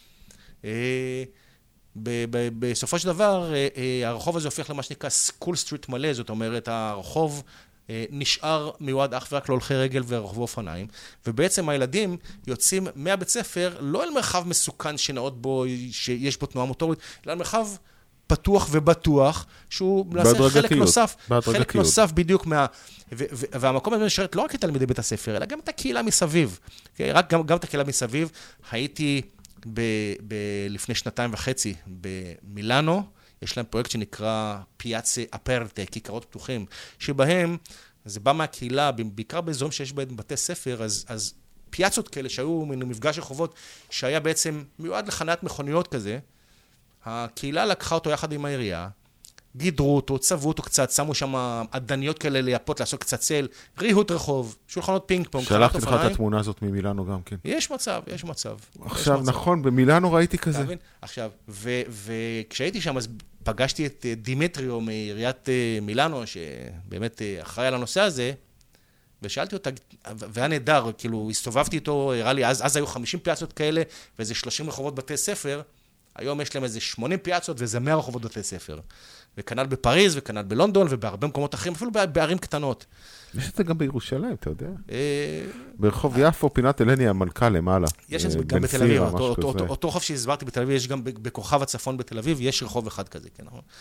בסופו של דבר, הרחוב הזה הופך למה שנקרא סקול סטריט מלא, זאת אומרת, הרחוב נשאר מיועד אך ורק להולכי רגל ורוכבי אופניים, ובעצם הילדים יוצאים מהבית ספר לא אל מרחב מסוכן שנעות בו, שיש בו תנועה מוטורית, אלא מרחב פתוח ובטוח, שהוא מנסה חלק נוסף, חלק נוסף בדיוק מה... והמקום הזה משרת לא רק את תלמידי בית הספר, אלא גם את הקהילה מסביב. רק גם את הקהילה מסביב. הייתי לפני שנתיים וחצי במילאנו, יש להם פרויקט שנקרא פיאצה אפרטה, כיכרות פתוחים, שבהם, זה בא מהקהילה, בעיקר באזורים שיש בהם בתי ספר, אז, אז פיאצות כאלה שהיו מן מפגש רחובות, שהיה בעצם מיועד לחניית מכוניות כזה, הקהילה לקחה אותו יחד עם העירייה, גידרו אותו, צבעו אותו קצת, שמו שם עדניות כאלה ליפות, לעשות קצת צל, ריהוט רחוב, שולחנות פינג פונג, שלחתי לך את התמונה הזאת ממילאנו גם כן. יש מצב, יש מצב. עכשיו, יש מצב. נכון, במילאנו ראיתי כזה. עכשיו, וכשהייתי שם, אז פגשתי את דימטריו מעיריית מילאנו, שבאמת אחראי על הנושא הזה, ושאלתי אותה, והיה נהדר, כאילו, הסתובבתי איתו, הראה לי, אז, אז היו חמישים פיאצות כאלה, ואיזה שלושים רחובות בתי ספר, היום יש להם איזה שמונים פיאצות, וזה מאה רחובות בתי ספר. וכנ"ל בפריז, וכנ"ל בלונדון, ובהרבה מקומות אחרים, אפילו בערים קטנות. יש את זה גם בירושלים, אתה יודע? ברחוב יפו, פינת אלני המלכה למעלה. יש את זה גם בתל אביב, אותו רחוב שהסברתי בתל אביב, יש גם בכוכב הצפון בתל אביב, יש רחוב אחד כזה, כן, נכון?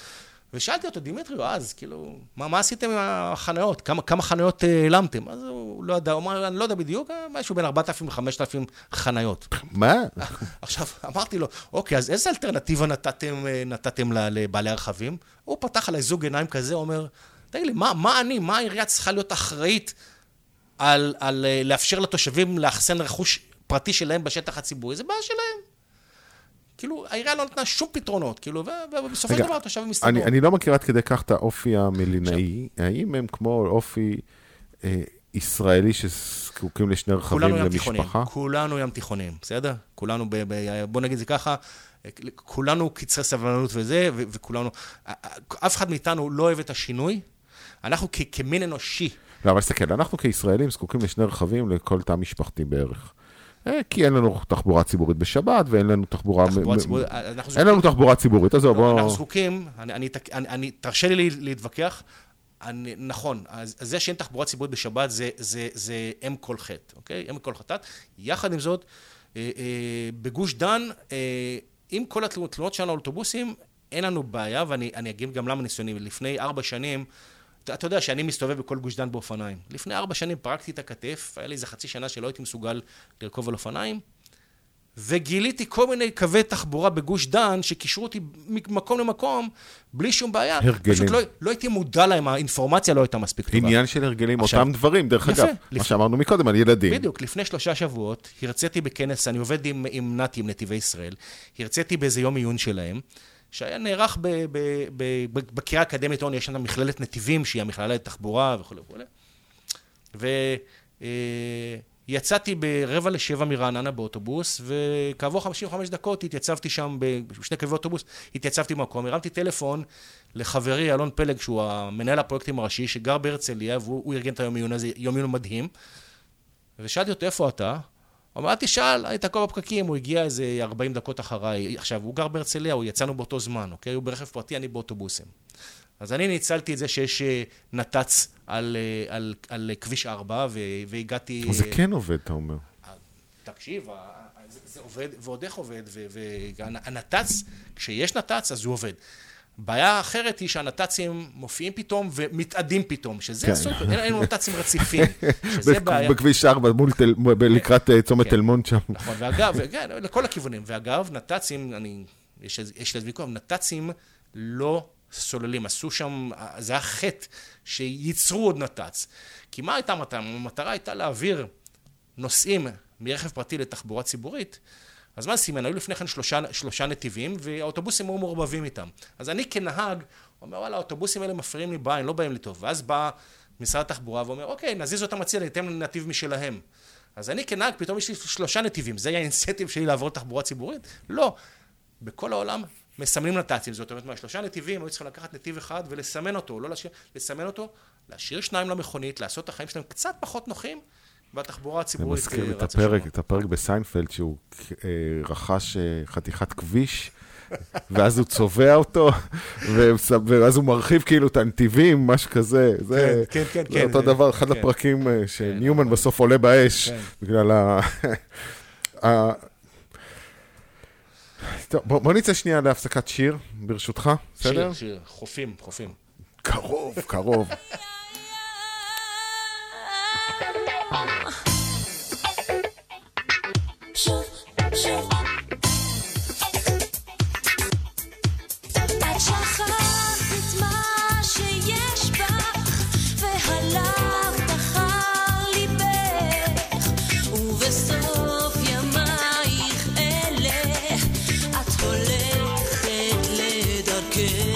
ושאלתי אותו, דימיטריו, אז, כאילו, מה, מה עשיתם עם החניות? כמה, כמה חניות העלמתם? אז הוא לא יודע, הוא אמר, אני לא יודע בדיוק, משהו בין ארבעת אלפים ל-חמשת אלפים חניות. מה? עכשיו, אמרתי לו, אוקיי, אז איזה אלטרנטיבה נתתם, נתתם לבעלי הרכבים? הוא פתח עליי זוג עיניים כזה, אומר, תגיד לי, מה, מה אני, מה העירייה צריכה להיות אחראית על, על לאפשר לתושבים לאחסן רכוש פרטי שלהם בשטח הציבורי? זה בעיה שלהם. כאילו, העירייה לא נתנה שום פתרונות, כאילו, ובסופו של דבר התושב מסתבר. אני, אני לא מכיר עד כדי כך את האופי המלינאי. האם הם כמו אופי אה, ישראלי שזקוקים לשני רכבים למשפחה? כולנו ים תיכונים, בסדר? כולנו, ב, ב, בוא נגיד זה ככה, כולנו קצרי סבלנות וזה, ו, וכולנו, אף אחד מאיתנו לא אוהב את השינוי, אנחנו כ, כמין אנושי. לא, אבל תסתכל, אנחנו כישראלים זקוקים לשני רכבים לכל תא משפחתי בערך. כי אין לנו תחבורה ציבורית בשבת, ואין לנו תחבורה... אין לנו תחבורה ציבורית, אז בואו... אנחנו זקוקים, תרשה לי להתווכח, נכון, אז זה שאין תחבורה ציבורית בשבת, זה אם כל חטא, אוקיי? אם כל חטאת. יחד עם זאת, בגוש דן, עם כל התלונות שלנו על אוטובוסים, אין לנו בעיה, ואני אגיד גם למה ניסיונים. לפני ארבע שנים, אתה יודע שאני מסתובב בכל גוש דן באופניים. לפני ארבע שנים פרקתי את הכתף, היה לי איזה חצי שנה שלא הייתי מסוגל לרכוב על אופניים, וגיליתי כל מיני קווי תחבורה בגוש דן, שקישרו אותי ממקום למקום, בלי שום בעיה. הרגלים. פשוט לא, לא הייתי מודע להם, האינפורמציה לא הייתה מספיק טובה. עניין של הרגלים, עכשיו, אותם דברים, דרך יפה, אגב, לפ... מה שאמרנו מקודם, על ילדים. בדיוק, לפני שלושה שבועות, הרציתי בכנס, אני עובד עם, עם נתי, עם נתיבי ישראל, הרציתי באיזה יום עיון שלהם, שהיה נערך בקריאה האקדמית, יש לנו מכללת נתיבים, שהיא המכללה לתחבורה וכו' וכו'. ויצאתי ברבע לשבע מרעננה באוטובוס, וכעבור חמישים וחמש דקות התייצבתי שם, בשני קווי אוטובוס, התייצבתי במקום, הרמתי טלפון לחברי אלון פלג, שהוא המנהל הפרויקטים הראשי, שגר בהרצליה, והוא ארגן את היום עיון הזה, יום עיון מדהים, ושאלתי אותו, איפה אתה? הוא אמר, תשאל, היית כל בפקקים, הוא הגיע איזה ארבעים דקות אחריי. עכשיו, הוא גר בהרצליה, הוא יצאנו באותו זמן, אוקיי? הוא ברכב פרטי, אני באוטובוסים. אז אני ניצלתי את זה שיש נת"צ על, על, על כביש ארבע, והגעתי... זה כן עובד, אתה אומר. תקשיב, זה עובד, ועוד איך עובד, והנת"צ, כשיש נת"צ, אז הוא עובד. בעיה אחרת היא שהנת"צים מופיעים פתאום ומתעדים פתאום, שזה הסוד, אין לנו נת"צים רציפים, שזה בעיה. בכביש ארבע, לקראת צומת תל מונד שם. נכון, ואגב, לכל הכיוונים, ואגב, נת"צים, יש לזה ויכוח, נת"צים לא סוללים, עשו שם, זה היה חטא שייצרו עוד נת"צ. כי מה הייתה המטרה? המטרה הייתה להעביר נוסעים מרכב פרטי לתחבורה ציבורית, אז מה סימן? היו לפני כן שלושה, שלושה נתיבים, והאוטובוסים היו מעורבבים איתם. אז אני כנהג, אומר, וואלה, האוטובוסים האלה מפריעים לי בעין, לא באים לי טוב. ואז בא משרד התחבורה ואומר, אוקיי, נזיז אותם הצידה, ניתן לנתיב משלהם. אז אני כנהג, פתאום יש לי שלושה נתיבים. זה היה האינסנטיב שלי לעבור תחבורה ציבורית? לא. בכל העולם מסמנים נת"צים. זאת אומרת, מהשלושה נתיבים, היו צריכים לקחת נתיב אחד ולסמן אותו, לא להשאיר, לסמן אותו, להשאיר שניים למכונית, לעשות את החיים שלהם קצת פחות נוחים, והתחבורה הציבורית... זה מזכיר את הפרק, את הפרק בסיינפלד, שהוא רכש חתיכת כביש, ואז הוא צובע אותו, ואז הוא מרחיב כאילו את הנתיבים, משהו כזה. זה אותו דבר, אחד הפרקים שניומן בסוף עולה באש, בגלל ה... טוב, בוא נצא שנייה להפסקת שיר, ברשותך, בסדר? שיר, שיר, חופים, חופים. קרוב, קרוב. שוב, שוב את שכחת את מה שיש בך והלכת אחר ליבך ובסוף ימייך אלה את הולכת לדרכך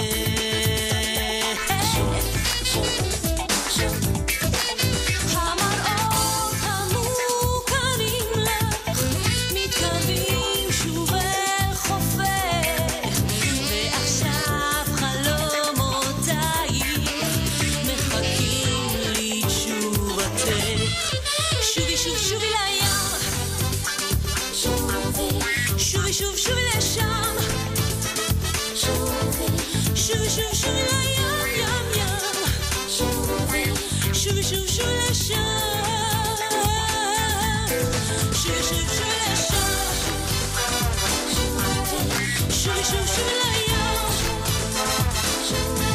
Should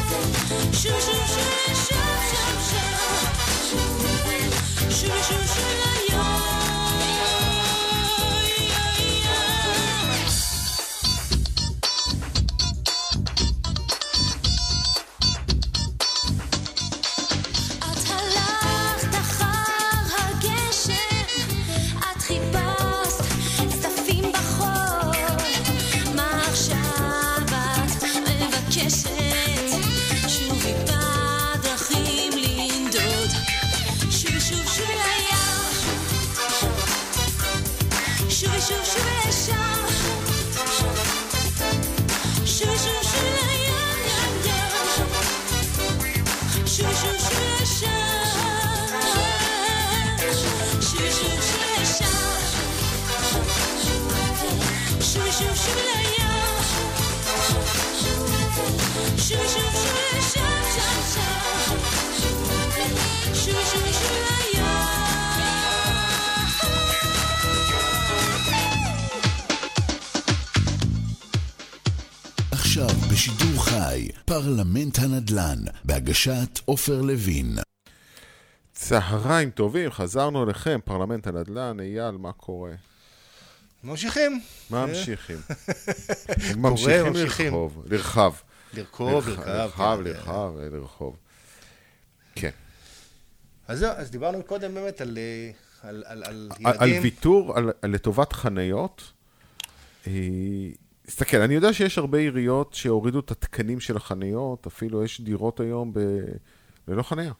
חי, פרלמנט הנדל"ן, בהגשת עופר לוין. צהריים טובים, חזרנו אליכם, פרלמנט הנדל"ן. אייל, מה קורה? ממשיכים. ממשיכים. ממשיכים לרחוב. לרחב. לרכוב, לרכב. לרחב, לרחב, לרחוב. כן. אז זהו, אז דיברנו קודם באמת על על על על על ילדים. ויתור, על לטובת חניות. תסתכל, אני יודע שיש הרבה עיריות שהורידו את התקנים של החניות, אפילו יש דירות היום ללא חניה.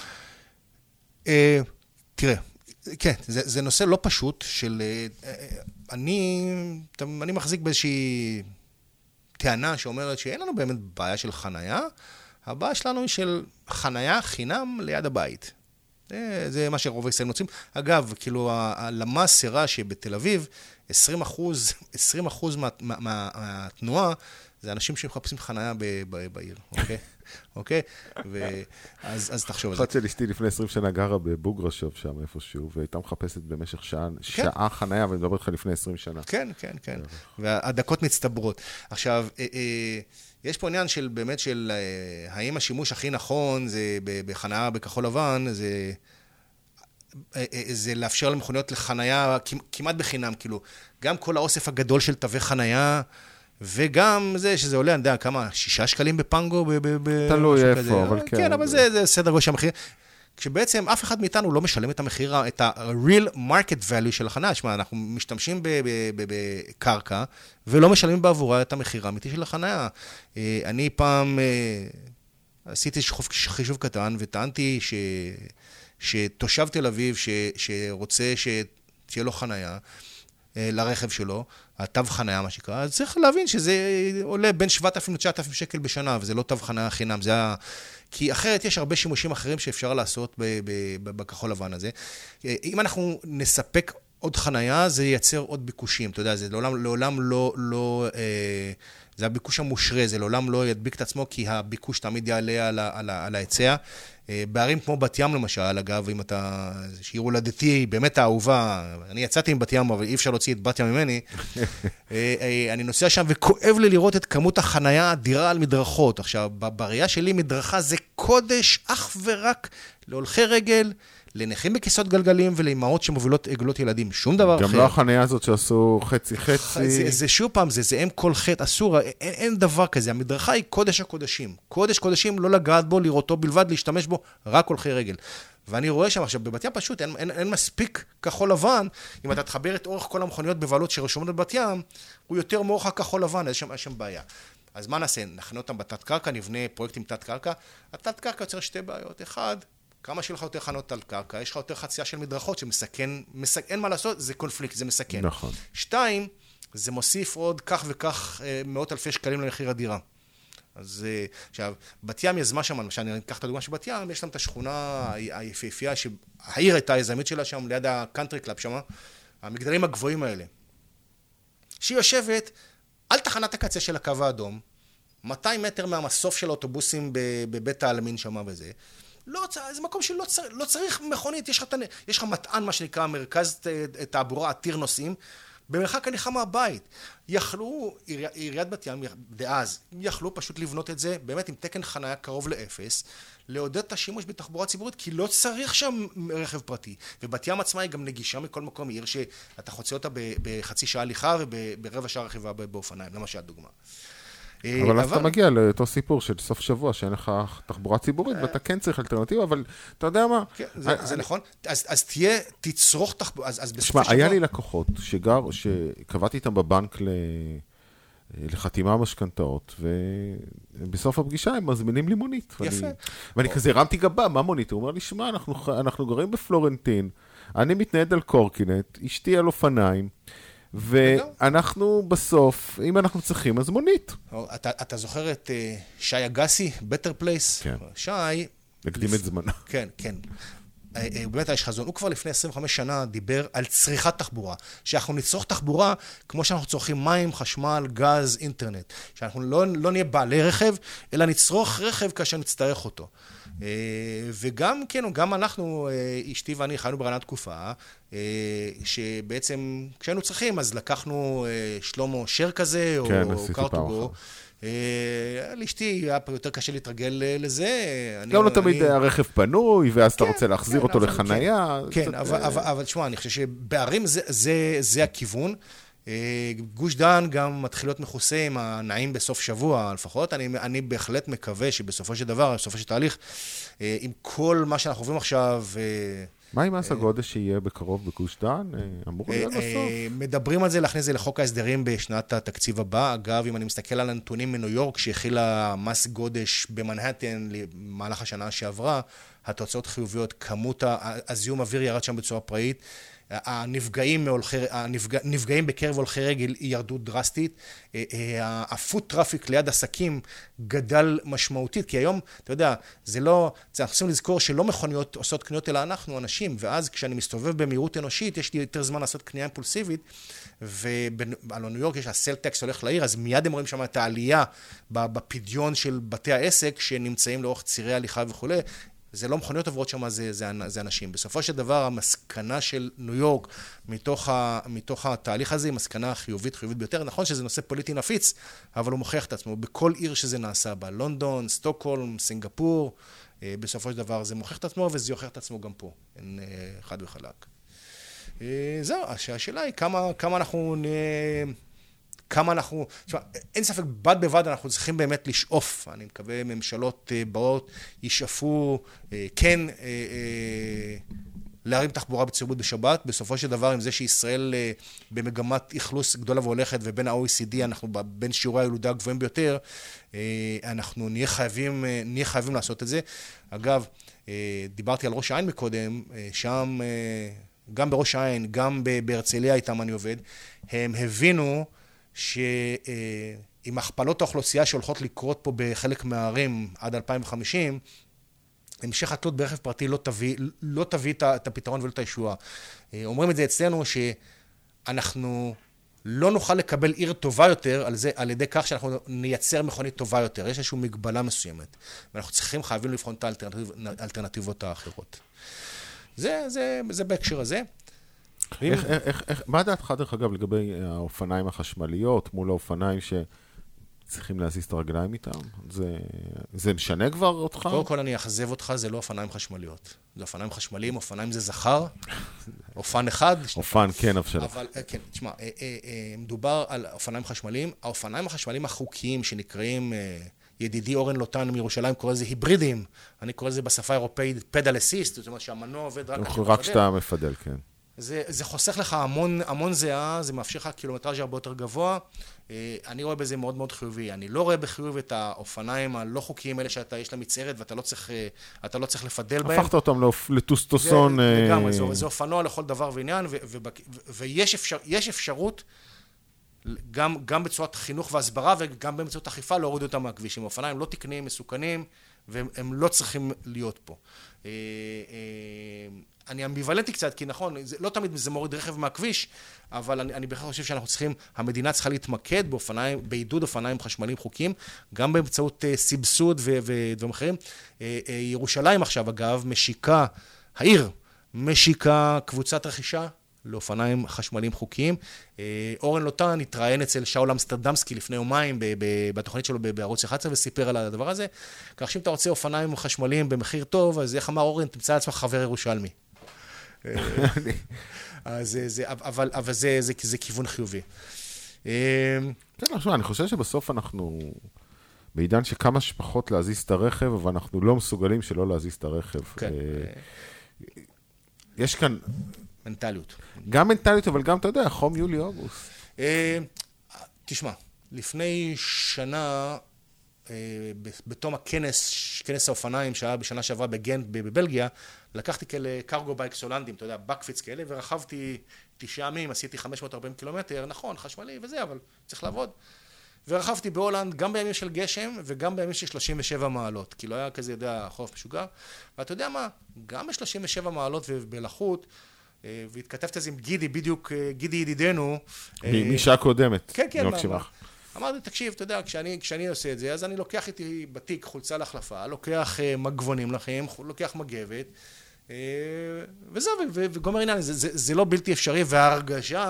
תראה, כן, זה, זה נושא לא פשוט של, אני, אני מחזיק באיזושהי טענה שאומרת שאין לנו באמת בעיה של חנייה, הבעיה שלנו היא של חנייה חינם ליד הבית. זה, זה מה שרוב הישראלים רוצים. אגב, כאילו, הלמ"ס הראה שבתל אביב, עשרים אחוז, עשרים אחוז מה, מה, מה, מהתנועה, זה אנשים שמחפשים חנייה ב, ב, בעיר, אוקיי? אוקיי? ואז, אז תחשוב על זה. אחת של אשתי לפני עשרים שנה גרה בבוגרשוב שם איפשהו, והייתה מחפשת במשך שעה, שעה חנייה, ואני מדבר איתך לפני עשרים שנה. כן, כן, כן. והדקות מצטברות. עכשיו, יש פה עניין של באמת של האם השימוש הכי נכון זה בחנייה בכחול לבן, זה זה לאפשר למכוניות לחנייה כמעט בחינם, כאילו, גם כל האוסף הגדול של תווי חנייה, וגם זה שזה עולה, אני יודע, כמה, שישה שקלים בפנגו? תלוי איפה, אבל כן. כן, אבל זה סדר גודל של המחיר. כשבעצם אף אחד מאיתנו לא משלם את המחיר, את ה-real market value של החנייה. שמה, אנחנו משתמשים בקרקע, ולא משלמים בעבורה את המחיר האמיתי של החנייה. אני פעם עשיתי חישוב קטן, וטענתי ש... שתושב תל אביב ש... שרוצה שתהיה לו חנייה, לרכב שלו, התו חנייה, מה שקרה, אז צריך להבין שזה עולה בין שבעת אלפים לתשעת אלפים שקל בשנה, וזה לא תו חנייה חינם, זה ה... כי אחרת יש הרבה שימושים אחרים שאפשר לעשות בכחול לבן הזה. אם אנחנו נספק עוד חנייה, זה ייצר עוד ביקושים, אתה יודע, זה לעולם, לעולם לא, לא, זה הביקוש המושרה, זה לעולם לא ידביק את עצמו, כי הביקוש תמיד יעלה על, על, על ההיצע. בערים כמו בת ים למשל, אגב, אם אתה, שעיר הולדתי באמת האהובה, אני יצאתי עם בת ים, אבל אי אפשר להוציא את בת ים ממני, אני נוסע שם וכואב לי לראות את כמות החנייה האדירה על מדרכות. עכשיו, בראייה שלי מדרכה זה קודש אך ורק להולכי רגל, לנכים בכיסאות גלגלים ולאימהות שמובילות עגלות ילדים, שום דבר אחר. גם לא החנייה הזאת שעשו חצי חצי. זה, זה שוב פעם, זה, זה הם כל חטא, אסור, אין, אין דבר כזה. המדרכה היא קודש הקודשים. קודש קודשים, לא לגעת בו, לראותו בלבד, להשתמש בו, רק הולכי רגל. ואני רואה שם עכשיו, בבת ים פשוט, אין, אין, אין מספיק כחול לבן, אם אתה תחבר את אורך כל המכוניות בבעלות שרשומות בבת ים, הוא יותר מאורך הכחול לבן, יש שם, יש שם בעיה. אז מה נעשה? נכנה אותם בתת קרקע, נבנה פרויקט עם תת קרקע. התת קרקע יוצר שתי בעיות. אחד, כמה שיהיה לך יותר חנות על קרקע, יש לך יותר חצייה של מדרכות שמסכן, מסכן, אין מה לעשות, זה קונפליקט, זה מסכן. נכון. שתיים, זה מוסיף עוד כך וכך מאות אלפי שקלים למחיר הדירה. אז עכשיו, בת ים יזמה שם, למשל, אני אקח את הדוגמה של בת ים, יש להם את השכונה היפהפייה, שהעיר הייתה היזמית שלה שם, ליד הקאנטרי קלאב שם, המגדלים הגבוהים האלה. שהיא יושבת על תחנת הקצה של הקו האדום, מאתיים מטר מהמסוף של האוטובוסים בבית העלמין שם וזה, לא, זה מקום שלא צריך, לא צריך מכונית, יש לך, יש לך מטען, מה שנקרא, מרכז תעבורה עתיר נוסעים, במרחק הליכה מהבית. יכלו, עיריית בת ים, דאז, יכלו פשוט לבנות את זה, באמת עם תקן חנייה קרוב לאפס, לעודד את השימוש בתחבורה ציבורית, כי לא צריך שם רכב פרטי. ובת ים עצמה היא גם נגישה מכל מקום, עיר שאתה חוצה אותה בחצי שעה הליכה, וברבע שעה רכיבה באופניים, למשל דוגמה. אבל אז אתה מגיע לאותו סיפור של סוף שבוע, שאין לך תחבורה ציבורית, ואתה כן צריך אלטרנטיבה, אבל אתה יודע מה? זה נכון. אז תהיה, תצרוך תחבורה, אז בסוף שבוע... היה לי לקוחות שגר, שקבעתי איתם בבנק לחתימה משכנתאות, ובסוף הפגישה הם מזמינים לי מונית. יפה. ואני כזה הרמתי גבה, מה מונית? הוא אומר לי, שמע, אנחנו גרים בפלורנטין, אני מתנייד על קורקינט, אשתי על אופניים, ואנחנו בסוף, אם אנחנו צריכים, אז מונית. אתה, אתה זוכר את שי אגסי, Better Place? כן. שי... הקדים את זמנה. כן, כן. באמת יש חזון. הוא כבר לפני עשרים וחמש שנה דיבר על צריכת תחבורה. שאנחנו נצרוך תחבורה כמו שאנחנו צורכים מים, חשמל, גז, אינטרנט. שאנחנו לא, לא נהיה בעלי רכב, אלא נצרוך רכב כאשר נצטרך אותו. וגם, כן, גם אנחנו, אשתי ואני, חיינו ברעננה תקופה, שבעצם כשהיינו צריכים, אז לקחנו שלמה שר כזה, או קארטוגו, לאשתי היה יותר קשה להתרגל לזה. גם לא תמיד הרכב פנוי, ואז אתה רוצה להחזיר אותו לחנייה. כן, אבל תשמע, אני חושב שבערים זה הכיוון. גוש דן גם מתחיל להיות מכוסה עם הנעים בסוף שבוע לפחות. אני, אני בהחלט מקווה שבסופו של דבר, בסופו של תהליך, עם כל מה שאנחנו עוברים עכשיו... מה עם מס הגודש שיהיה בקרוב בגוש דן? אמור להיות בסוף. מדברים על זה, להכניס את זה לחוק ההסדרים בשנת התקציב הבא. אגב, אם אני מסתכל על הנתונים מניו יורק, שהכילה מס גודש במנהטן למהלך השנה שעברה, התוצאות חיוביות, כמות הזיהום אוויר ירד שם בצורה פראית, הנפגעים, מהולכי, הנפגע, נפגעים בקרב הולכי רגל ירדו דרסטית, הפוט טראפיק ליד עסקים גדל משמעותית, כי היום, אתה יודע, זה לא, אנחנו צריכים לזכור שלא מכוניות עושות קניות, אלא אנחנו אנשים, ואז כשאני מסתובב במהירות אנושית, יש לי יותר זמן לעשות קנייה אימפולסיבית, ועל ניו יורק יש הסל טקס הולך לעיר, אז מיד הם רואים שם את העלייה בפדיון של בתי העסק, שנמצאים לאורך צירי הליכה וכו'. זה לא מכוניות עוברות שם, זה, זה, זה אנשים. בסופו של דבר, המסקנה של ניו יורק, מתוך, ה, מתוך התהליך הזה, היא מסקנה חיובית, חיובית ביותר. נכון שזה נושא פוליטי נפיץ, אבל הוא מוכיח את עצמו. בכל עיר שזה נעשה בה, לונדון, סטוקהולם, סינגפור, בסופו של דבר זה מוכיח את עצמו, וזה יוכיח את עצמו גם פה. אין חד וחלק. זהו, השאלה היא כמה, כמה אנחנו... כמה אנחנו, תשמע, אין ספק, בד בבד אנחנו צריכים באמת לשאוף, אני מקווה ממשלות באות ישאפו, כן, להרים תחבורה בציבורית בשבת, בסופו של דבר עם זה שישראל במגמת אכלוס גדולה והולכת, ובין ה-או אי סי די אנחנו בין שיעורי הילודה הגבוהים ביותר, אנחנו נהיה חייבים, נהיה חייבים לעשות את זה. אגב, דיברתי על ראש העין מקודם, שם, גם בראש העין, גם בהרצליה איתם אני עובד, הם הבינו שעם הכפלות האוכלוסייה שהולכות לקרות פה בחלק מהערים עד אלפיים וחמישים, המשך התלות ברכב פרטי לא תביא, לא תביא את הפתרון ולא את הישועה. אומרים את זה אצלנו שאנחנו לא נוכל לקבל עיר טובה יותר על, זה, על ידי כך שאנחנו נייצר מכונית טובה יותר. יש איזושהי מגבלה מסוימת. ואנחנו צריכים, חייבים לבחון את האלטרנטיב, האלטרנטיבות האחרות. זה, זה, זה בהקשר הזה. איך, איך, איך, מה דעתך דרך אגב לגבי האופניים החשמליות מול האופניים שצריכים להזיז את הרגליים איתם? זה, זה משנה כבר אותך? קודם כל אני אחזב אותך, זה לא אופניים חשמליות. זה אופניים חשמליים, אופניים זה זכר, אופן אחד. אופן, כן, אבשלום. אבל, כן, תשמע, מדובר על אופניים חשמליים. האופניים החשמליים החוקיים שנקראים... ידידי אורן לוטן מירושלים קורא לזה היברידים, אני קורא לזה בשפה האירופאית פדל אסיסט, זאת אומרת שהמנוע עובד רק... רק שאתה מפדל, כן. זה, זה חוסך לך המון, המון זהה, זה מאפשר לך קילומטראז' הרבה יותר גבוה. אני רואה בזה מאוד מאוד חיובי. אני לא רואה בחיוב את האופניים הלא חוקיים האלה שאתה יש לה מצערת ואתה לא צריך, אתה לא צריך לפדל בהם. הפכת אותם לטוסטוסון. לגמרי, זה, זה אופנוע לכל דבר ועניין, ו, ו, ו, ויש אפשר, יש אפשרות גם, גם בצורת חינוך והסברה וגם באמצעות אכיפה להוריד אותם מהכבישים. אופניים לא תקניים, מסוכנים, והם לא צריכים להיות פה. אני אמביוולנטי קצת, כי נכון, לא תמיד זה מוריד רכב מהכביש, אבל אני, אני בכלל חושב שאנחנו צריכים, המדינה צריכה להתמקד באופניים, בעידוד אופניים חשמליים חוקיים, גם באמצעות סבסוד ודברים אחרים. ירושלים עכשיו, אגב, משיקה, העיר, משיקה קבוצת רכישה, לאופניים חשמליים חוקיים. אורן לוטן התראיין אצל שאול אמסטרדמסקי לפני יומיים בתוכנית שלו בערוץ אחת עשרה וסיפר על הדבר הזה. כך שאם אתה רוצה אופניים חשמליים במחיר טוב, אז איך אמר אורן, תמצא לעצמך חבר ירושלמי. אבל זה כיוון חיובי. אני חושב שבסוף אנחנו בעידן שכמה שפחות להזיז את הרכב, אבל אנחנו לא מסוגלים שלא להזיז את הרכב. יש כאן... מנטליות. גם מנטליות, אבל גם, אתה יודע, חום יולי, אוגוסט. תשמע, לפני שנה, בתום הכנס, כנס האופניים שהיה בשנה שעברה בגנט בבלגיה, לקחתי כאלה קרגו בייקס הולנדים, אתה יודע, בקפיץ כאלה, ורכבתי תשעה ימים, עשיתי חמש מאות וארבעים קילומטר, נכון, חשמלי וזה, אבל צריך לעבוד. ורכבתי בהולנד גם בימים של גשם וגם בימים של שלושים ושבע מעלות, כי לא היה כזה, יודע, חורף משוגע. ואתה יודע מה, גם ב-שלושים ושבע מעלות ובלחות, והתכתבת את זה עם גידי, בדיוק גידי ידידנו. משעה קודמת. כן, כן. אמרתי, תקשיב, אתה יודע, כשאני, כשאני עושה את זה, אז אני לוקח איתי בתיק חולצה להחלפה, לוקח מגבונים לכם, לוקח מגבת, וזהו, וגומר עניין, זה, זה, זה לא בלתי אפשרי, וההרגשה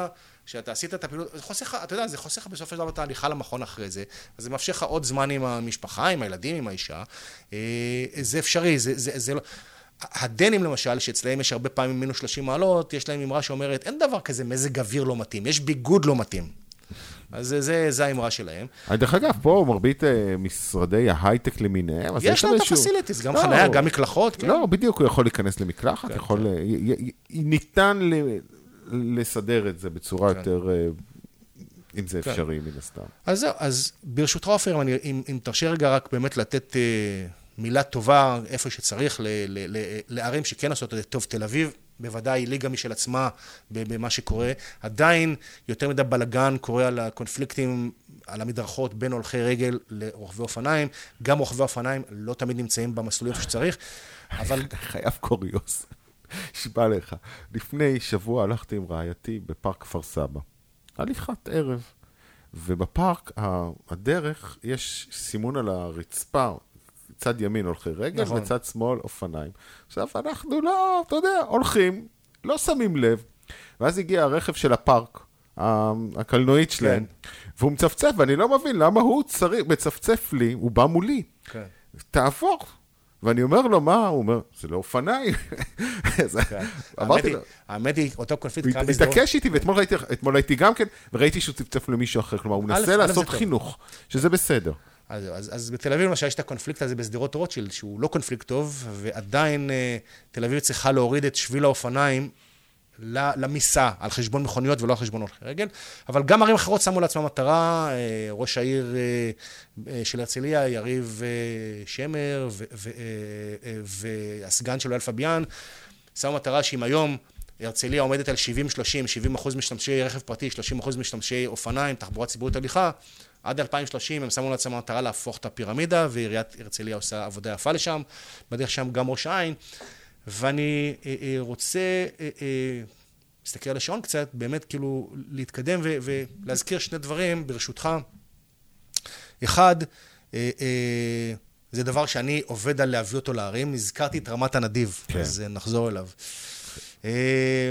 שאתה עשית את הפעילות, זה חוסך, אתה יודע, זה חוסך בסופו של דבר את ההליכה למכון אחרי זה, אז זה מאפשר לך עוד זמן עם המשפחה, עם הילדים, עם האישה. זה אפשרי, זה, זה, זה לא... הדנים למשל, שאצלהם יש הרבה פעמים מינוס שלושים מעלות, יש להם אמרה שאומרת, אין דבר כזה מזג אוויר לא מתאים, יש ביגוד לא מתאים. אז זה, זה, זה האמרה שלהם. דרך אגב, פה מרבית משרדי ההייטק למיניהם, יש להם את הפסיליטיס, גם חניה, גם מקלחות. לא, בדיוק, הוא יכול להיכנס למקלחת, יכול... ניתן לסדר את זה בצורה יותר... אם זה אפשרי, מן הסתם. אז זהו, אז ברשותך עופר, אם תרשה רגע רק באמת לתת מילה טובה איפה שצריך לערים שכן עושות את זה טוב, תל אביב, בוודאי ליגה משל עצמה במה שקורה. עדיין יותר מדי בלגן קורה על הקונפליקטים, על המדרכות בין הולכי רגל לרוכבי אופניים. גם רוכבי אופניים לא תמיד נמצאים במסלולים שצריך, אבל... חייב קוריוס, שבא לך. לפני שבוע הלכתי עם רעייתי בפארק כפר סבא. הליכת ערב. ובפארק הדרך יש סימון על הרצפה, צד ימין הולכי רגל, נכון. וצד שמאל אופניים. עכשיו אנחנו לא, אתה יודע, הולכים, לא שמים לב, ואז הגיע הרכב של הפארק, הקלנועית שלהם, כן. והוא מצפצף, ואני לא מבין למה הוא צריך, מצפצף לי, הוא בא מולי, כן. תעבור. ואני אומר לו, מה? הוא אומר, זה לא אופניים. האמת היא, אותו קונפליקט קם בסדרות. התעקש איתי, ואתמול הייתי גם כן, וראיתי שהוא צפצף למישהו אחר, כלומר, הוא מנסה לעשות חינוך, שזה בסדר. אז, אז, אז בתל אביב למשל יש את הקונפליקט הזה בסדרות רוטשילד, שהוא לא קונפליקט טוב, ועדיין uh, תל אביב צריכה להוריד את שביל האופניים למיסה, על חשבון מכוניות ולא על חשבון הולכי רגל, אבל גם ערים אחרות שמו לעצמם מטרה, uh, ראש העיר uh, uh, של הרצליה, יריב uh, שמר, והסגן שלו אלפה ביאן, שמו מטרה שאם היום הרצליה עומדת על שבעים שלושים, שבעים אחוז משתמשי רכב פרטי, שלושים אחוז משתמשי אופניים, תחבורה ציבורית הליכה, עד אלפיים ושלושים הם שמו לעצמם מטרה להפוך את הפירמידה, ועיריית הרצליה עושה עבודה יפה לשם, בדרך שם גם ראש העין, ואני אה, אה, רוצה אה, אה, להסתכל על השעון קצת, באמת כאילו להתקדם ו- ולהזכיר שני דברים ברשותך. אחד, אה, אה, זה דבר שאני עובד על להביא אותו לערים, נזכרתי את רמת הנדיב, כן. אז נחזור אליו. אה,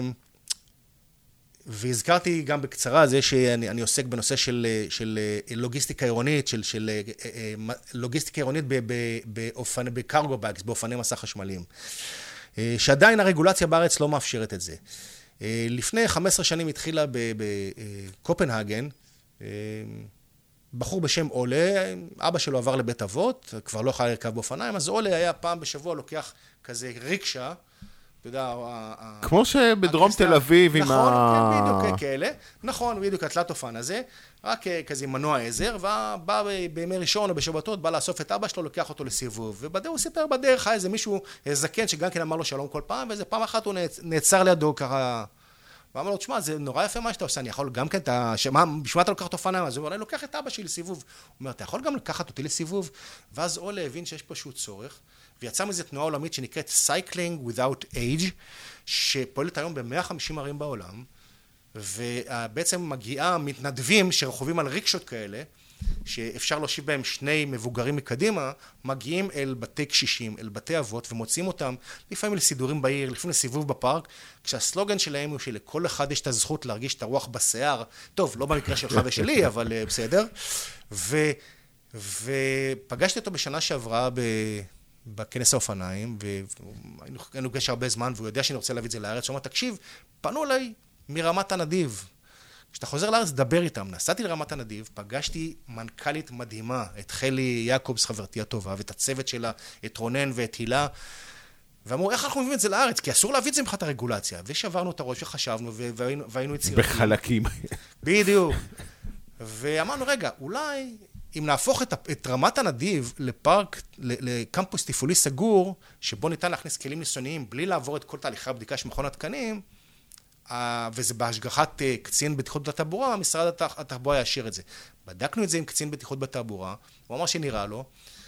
והזכרתי גם בקצרה זה שאני אני עוסק בנושא של, של לוגיסטיקה עירונית, של, של לוגיסטיקה עירונית באופני, בקרגו בגס, באופני מסע חשמליים. שעדיין הרגולציה בארץ לא מאפשרת את זה. לפני חמש עשרה שנים התחילה בקופנהגן, בחור בשם אולה, אבא שלו עבר לבית אבות, כבר לא יכול לרכב באופניים, אז אולה היה פעם בשבוע לוקח כזה ריקשה, אתה יודע, כמו שבדרום תל אביב עם ה... נכון, כן, בדיוק כאלה. נכון, בדיוק התלת אופן הזה, רק כזה מנוע עזר, ובא בימי ראשון או בשבתות, בא לאסוף את אבא שלו, לוקח אותו לסיבוב. ובדרך הוא סיפר בדרך, איזה מישהו זקן שגם כן אמר לו שלום כל פעם, ואיזה פעם אחת הוא נעצר לידו ככה... ואמר לו, תשמע, זה נורא יפה מה שאתה עושה, אני יכול גם כן, בשביל אתה לוקח את אופניים, אז הוא אומר, אני לוקח את אבא שלי לסיבוב. הוא אומר, אתה יכול גם לקחת אותי לסיבוב? ואז אולה הבין שיש פה שהוא צורך, ויצא מזה תנועה עולמית שנקראת Cycling Without Age, שפועלת היום ב-מאה וחמישים ערים בעולם, ובעצם מגיעה מתנדבים שרחובים על ריקשות כאלה, שאפשר להושיב בהם שני מבוגרים מקדימה, מגיעים אל בתי קשישים, אל בתי אבות, ומוצאים אותם לפעמים לסידורים בעיר, לפעמים לסיבוב בפארק, כשהסלוגן שלהם הוא שלכל אחד יש את הזכות להרגיש את הרוח בשיער, טוב, לא במקרה שלך ושלי, אבל בסדר, ו, ופגשתי אותו בשנה שעברה ב... בכנס האופניים, והיינו נפגש הרבה זמן, והוא יודע שאני רוצה להביא את זה לארץ, הוא אומר, תקשיב, פנו אליי מרמת הנדיב. כשאתה חוזר לארץ, דבר איתם. נסעתי לרמת הנדיב, פגשתי מנכ"לית מדהימה, את חלי יעקובס, חברתי הטובה, ואת הצוות שלה, את רונן ואת הילה, ואמרו, איך אנחנו מביאים את זה לארץ? כי אסור להביא את זה מבחינת הרגולציה. ושברנו את הראש וחשבנו, והיינו, והיינו יצירתיים. בחלקים. בדיוק. ואמרנו, רגע, אולי... אם נהפוך את, את רמת הנדיב לפארק, לקמפוס תפעולי סגור, שבו ניתן להכניס כלים ניסיוניים, בלי לעבור את כל תהליכי הבדיקה של מכון התקנים, וזה בהשגחת קצין בטיחות בתעבורה, משרד התחבורה יאשר את זה. בדקנו את זה עם קצין בטיחות בתעבורה, הוא אמר שנראה לו,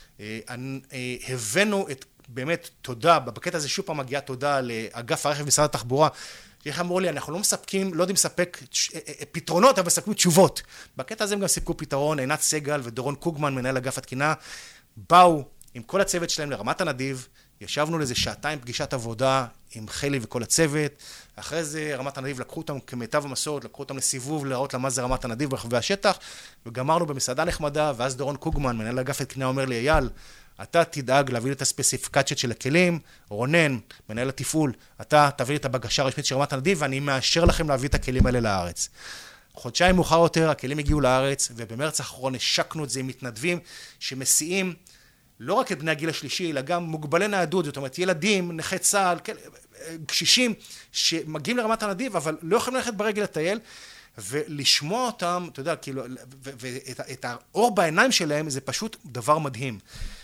הבאנו את, באמת, תודה, בקטע הזה שוב פעם מגיעה תודה לאגף הרכב משרד התחבורה, איך אמרו לי, אנחנו לא מספקים, לא יודעים לספק פתרונות, אבל מספקים תשובות. בקטע הזה הם גם סיפקו פתרון, עינת סגל ודורון קוגמן, מנהל אגף התקינה, באו עם כל הצוות שלהם לרמת הנדיב, ישבנו לאיזה שעתיים פגישת עבודה עם חלי וכל הצוות, אחרי זה רמת הנדיב לקחו אותם כמיטב המסורת, לקחו אותם לסיבוב, להראות למה זה רמת הנדיב ברחבי השטח, וגמרנו במסעדה נחמדה, ואז דורון קוגמן, מנהל אגף התקינה, אומר לי, אייל, אתה תדאג להביא לי את הספציפיקציות של הכלים, רונן, מנהל התפעול, אתה תביא לי את הבקשה הרשמית של רמת הנדיב, ואני מאשר לכם להביא את הכלים האלה לארץ. חודשיים מאוחר יותר, הכלים הגיעו לארץ, ובמרץ האחרון השקנו את זה עם מתנדבים שמסיעים לא רק את בני הגיל השלישי, אלא גם מוגבלי ניידות, זאת אומרת, ילדים, נכי צה"ל, קשישים, שמגיעים לרמת הנדיב, אבל לא יכולים ללכת ברגל לטייל, ולשמוע אותם, אתה יודע, כאילו, ואת האור בעיניים שלהם, זה פשוט דבר מדהים.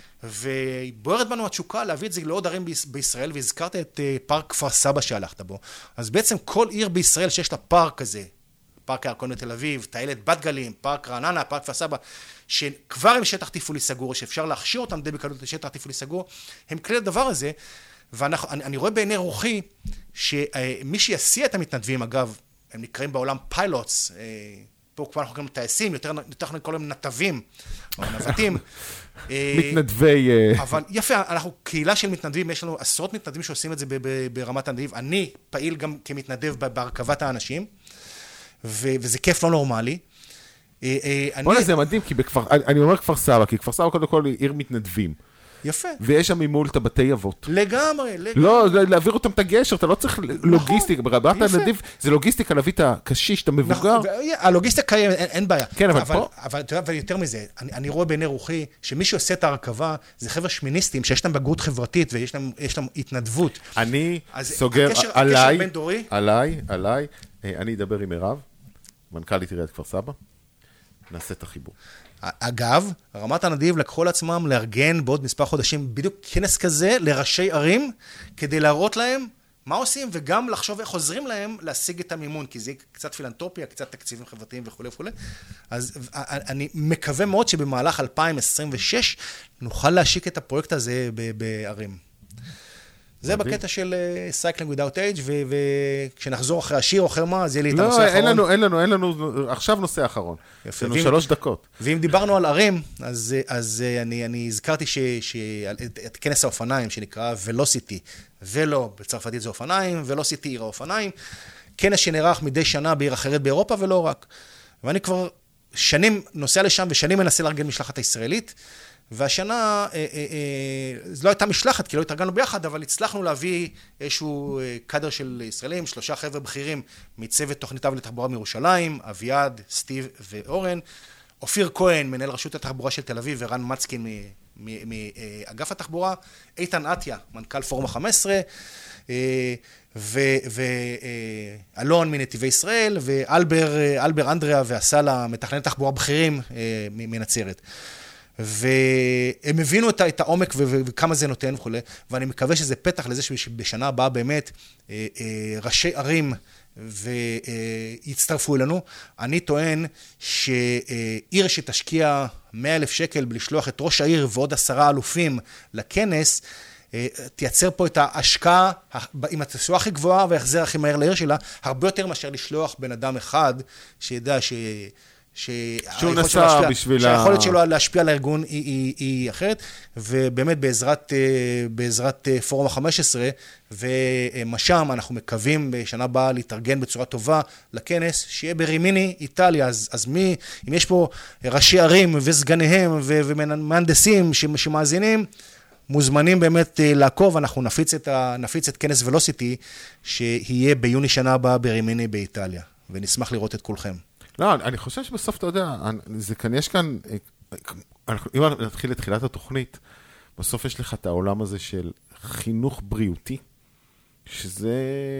ובוערת בנו התשוקה להביא את זה לעוד ערים בישראל, והזכרת את פארק כפר סבא שהלכת בו. אז בעצם כל עיר בישראל שיש לה פארק כזה, פארק הירקון בתל אביב, טיילת בת גלים, פארק רעננה, פארק כפר סבא, שכבר הם שטח תפעולי סגור, שאפשר להכשיר אותם די בקלות לשטח תפעולי סגור, הם כלי לדבר הזה, ואני רואה בעיני רוחי, שמי שיסיע את המתנדבים, אגב, הם נקראים בעולם פיילוטס, פה כבר אנחנו קוראים טייסים, יותר אנחנו קוראים נתבים, או נווטים. מתנדבי... אבל יפה, אנחנו קהילה של מתנדבים, יש לנו עשרות מתנדבים שעושים את זה ברמת הנדיב, אני פעיל גם כמתנדב בהרכבת האנשים, וזה כיף לא נורמלי. בוא'נה, זה מדהים, כי אני אומר כפר סבא, כי כפר סבא קודם כל היא עיר מתנדבים. יפה. ויש שם ממול את הבתי אבות. לגמרי, לגמרי. לא, להעביר אותם את הגשר, אתה לא צריך לוגיסטיקה. ברמת הנדיב זה לוגיסטיקה להביא את הקשיש, את המבוגר. הלוגיסטיקה אין בעיה. כן, אבל פה... אבל יותר מזה, אני רואה בעיני רוחי, שמי שעושה את ההרכבה, זה חבר'ה שמיניסטים, שיש להם בגרות חברתית, ויש להם התנדבות. אני סוגר עליי, עליי, עליי, אני אדבר עם מירב, מנכ"לית עיריית כפר סבא, נעשה את החיבור. אגב, רמת הנדיב לקחו לעצמם לארגן בעוד מספר חודשים בדיוק כנס כזה לראשי ערים, כדי להראות להם מה עושים, וגם לחשוב איך עוזרים להם להשיג את המימון, כי זה קצת פילנטרופיה, קצת תקציבים חברתיים וכו' וכו'. אז אני מקווה מאוד שבמהלך אלפיים עשרים ושש נוכל להשיק את הפרויקט הזה בערים. זה בקטע של Cycling Without Age, וכשנחזור אחרי השיר או אחרי מה, אז יהיה לי את הנושא האחרון. לא, אין לנו, אין לנו, אין לנו, עכשיו נושא האחרון. יש לנו שלוש דקות. ואם דיברנו על ערים, אז אני הזכרתי את כנס האופניים, שנקרא Velocity, ולא, בצרפתית זה אופניים, Velocity עיר האופניים, כנס שנערך מדי שנה בעיר אחרת באירופה, ולא רק. ואני כבר שנים נוסע לשם, ושנים מנסה לארגן משלחת הישראלית, והשנה, זו לא הייתה משלחת, כי לא התארגנו ביחד, אבל הצלחנו להביא איזשהו קאדר של ישראלים, שלושה חבר'ה בכירים מצוות תוכנית אב לתחבורה מירושלים, אביעד, סטיב ואורן, אופיר כהן, מנהל רשות התחבורה של תל אביב, ורן מצקין מאגף התחבורה, איתן עטיה, מנכ"ל פורום ה-חמש עשרה, ואלון מנתיבי ישראל, ואלבר אנדריה ואסלה, מתכנני תחבורה בכירים מנצרת. והם הבינו את העומק וכמה זה נותן וכו', ואני מקווה שזה פתח לזה שבשנה הבאה באמת ראשי ערים ויצטרפו אלינו. אני טוען שעיר שתשקיע מאה אלף שקל בלשלוח את ראש העיר ועוד עשרה אלופים לכנס, תייצר פה את ההשקעה עם התשואה הכי גבוהה והחזר הכי מהר לעיר שלה, הרבה יותר מאשר לשלוח בן אדם אחד שידע ש... שהוא נסע בשביל... שהיכולת שלו להשפיע על הארגון היא, היא, היא אחרת, ובאמת בעזרת, בעזרת פורום ה-חמש עשרה, ומשם אנחנו מקווים בשנה הבאה להתארגן בצורה טובה לכנס, שיהיה ברימיני, איטליה. אז, אז מי, אם יש פה ראשי ערים וסגניהם ומהנדסים שמאזינים, מוזמנים באמת לעקוב, אנחנו נפיץ את, ה, נפיץ את כנס ולוסיטי, שיהיה ביוני שנה הבאה ברימיני באיטליה, ונשמח לראות את כולכם. לא, אני חושב שבסוף, אתה יודע, זה כאן, יש כאן, אם נתחיל לתחילת התוכנית, בסוף יש לך את העולם הזה של חינוך בריאותי, שזה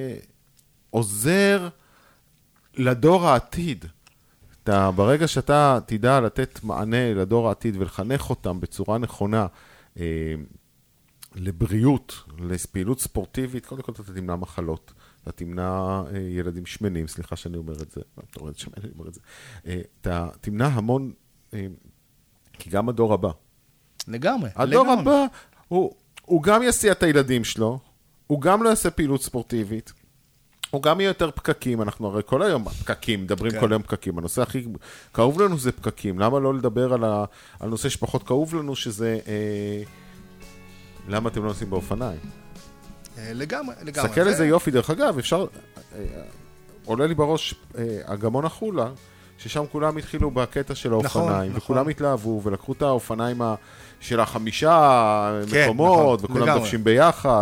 עוזר לדור העתיד. אתה, ברגע שאתה תדע לתת מענה לדור העתיד ולחנך אותם בצורה נכונה, אה, לבריאות, לפעילות ספורטיבית, קודם כל אתה תמנע מחלות. אתה תמנע ילדים שמנים, סליחה שאני אומר את זה, אתה רואה את שמנים, אני אומר את זה. אתה תמנע המון, כי גם הדור הבא. לגמרי. הדור הבא, הוא, הוא גם יסיע את הילדים שלו, הוא גם לא יעשה פעילות ספורטיבית, הוא גם יהיה יותר פקקים, אנחנו הרי כל היום פקקים, מדברים כן. כל היום פקקים, הנושא הכי כאוב לנו זה פקקים, למה לא לדבר על, ה, על נושא שפחות כאוב לנו, שזה... אה, למה אתם לא נוסעים באופניים? לגמרי, לגמרי. תסתכל איזה יופי, דרך אגב, אפשר, עולה לי בראש הגמון החולה, ששם כולם התחילו בקטע של האופניים, וכולם התלהבו, ולקחו את האופניים של החמישה מקומות, וכולם דופשים ביחד,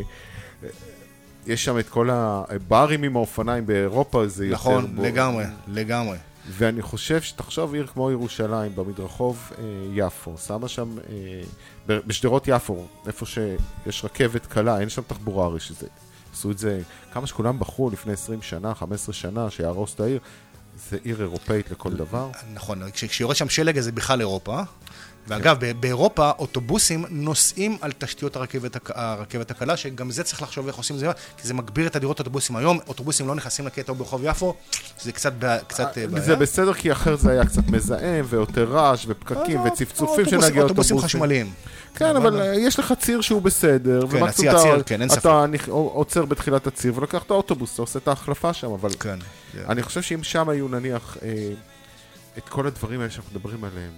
ויש שם את כל הברים עם האופניים באירופה, זה יותר... נכון, לגמרי, לגמרי. ואני חושב שתחשוב עיר כמו ירושלים, במדרחוב יפו, שמה שם, בשדרות יפו, איפה שיש רכבת קלה, אין שם תחבורה הרי שזה, עשו את זה, כמה שכולם בחרו לפני עשרים שנה, חמש עשרה שנה, שיהרוס את העיר, זה עיר אירופאית לכל דבר. נכון, כשיורד שם שלג זה בכלל אירופה, ואגב, באירופה אוטובוסים נוסעים על תשתיות הרכבת הקלה, שגם זה צריך לחשוב איך עושים את זה, כי זה מגביר את הדירות האוטובוסים. היום אוטובוסים לא נכנסים לקטע ברחוב יפו, זה קצת בעיה. זה בסדר, כי אחר זה היה קצת מזהם, ויותר רעש, ופקקים, וצפצופים של נהגי אוטובוסים. אוטובוסים חשמליים. כן, אבל יש לך ציר שהוא בסדר, אתה עוצר בתחילת הציר, ולקח את האוטובוס, אתה עושה את ההחלפה שם, אבל אני חושב שאם שם היו נניח את כל הדברים האלה שאנחנו מדברים עליהם,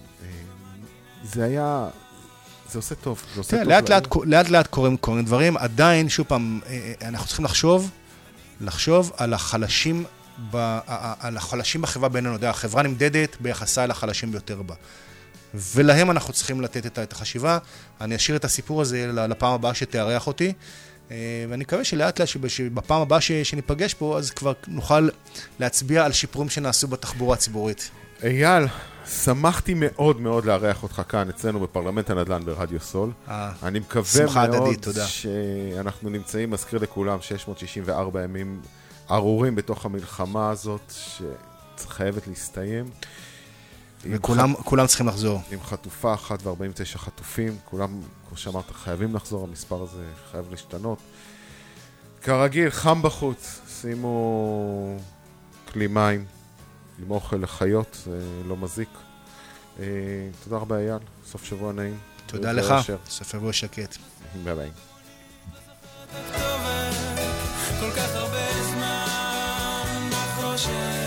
זה היה, זה עושה טוב. זה עושה טוב לאט, לאט, לאט לאט קוראים, קוראים דברים, עדיין, שוב פעם, אנחנו צריכים לחשוב, לחשוב על החלשים, ב, על החלשים בחברה בינינו, יודע, החברה נמדדת ביחסה אל החלשים ביותר בה. ולהם אנחנו צריכים לתת את, את החשיבה. אני אשאיר את הסיפור הזה לפעם הבאה שתארח אותי, ואני מקווה שלאט לאט, שבפעם הבאה שניפגש פה, אז כבר נוכל להצביע על שיפורים שנעשו בתחבורה הציבורית. אייל, שמחתי מאוד מאוד לארח אותך כאן אצלנו בפרלמנט הנדל"ן ברדיו סול. אני מקווה מאוד שאנחנו נמצאים, מזכיר לכולם, שש מאות שישים וארבע ימים ארורים בתוך המלחמה הזאת, שחייבת להסתיים. וכולם צריכים לחזור. עם חטופה אחת וארבעים ותשע חטופים, כולם, כמו שאמרת, חייבים לחזור, המספר הזה חייב להשתנות. כרגיל, חם בחוץ, שימו כלי מים. עם אוכל לחיות, זה לא מזיק. תודה רבה אייל, סוף שבוע נעים. תודה לך, סוף שבוע שקט. ביי ביי. כל כך הרבה זמן בחושך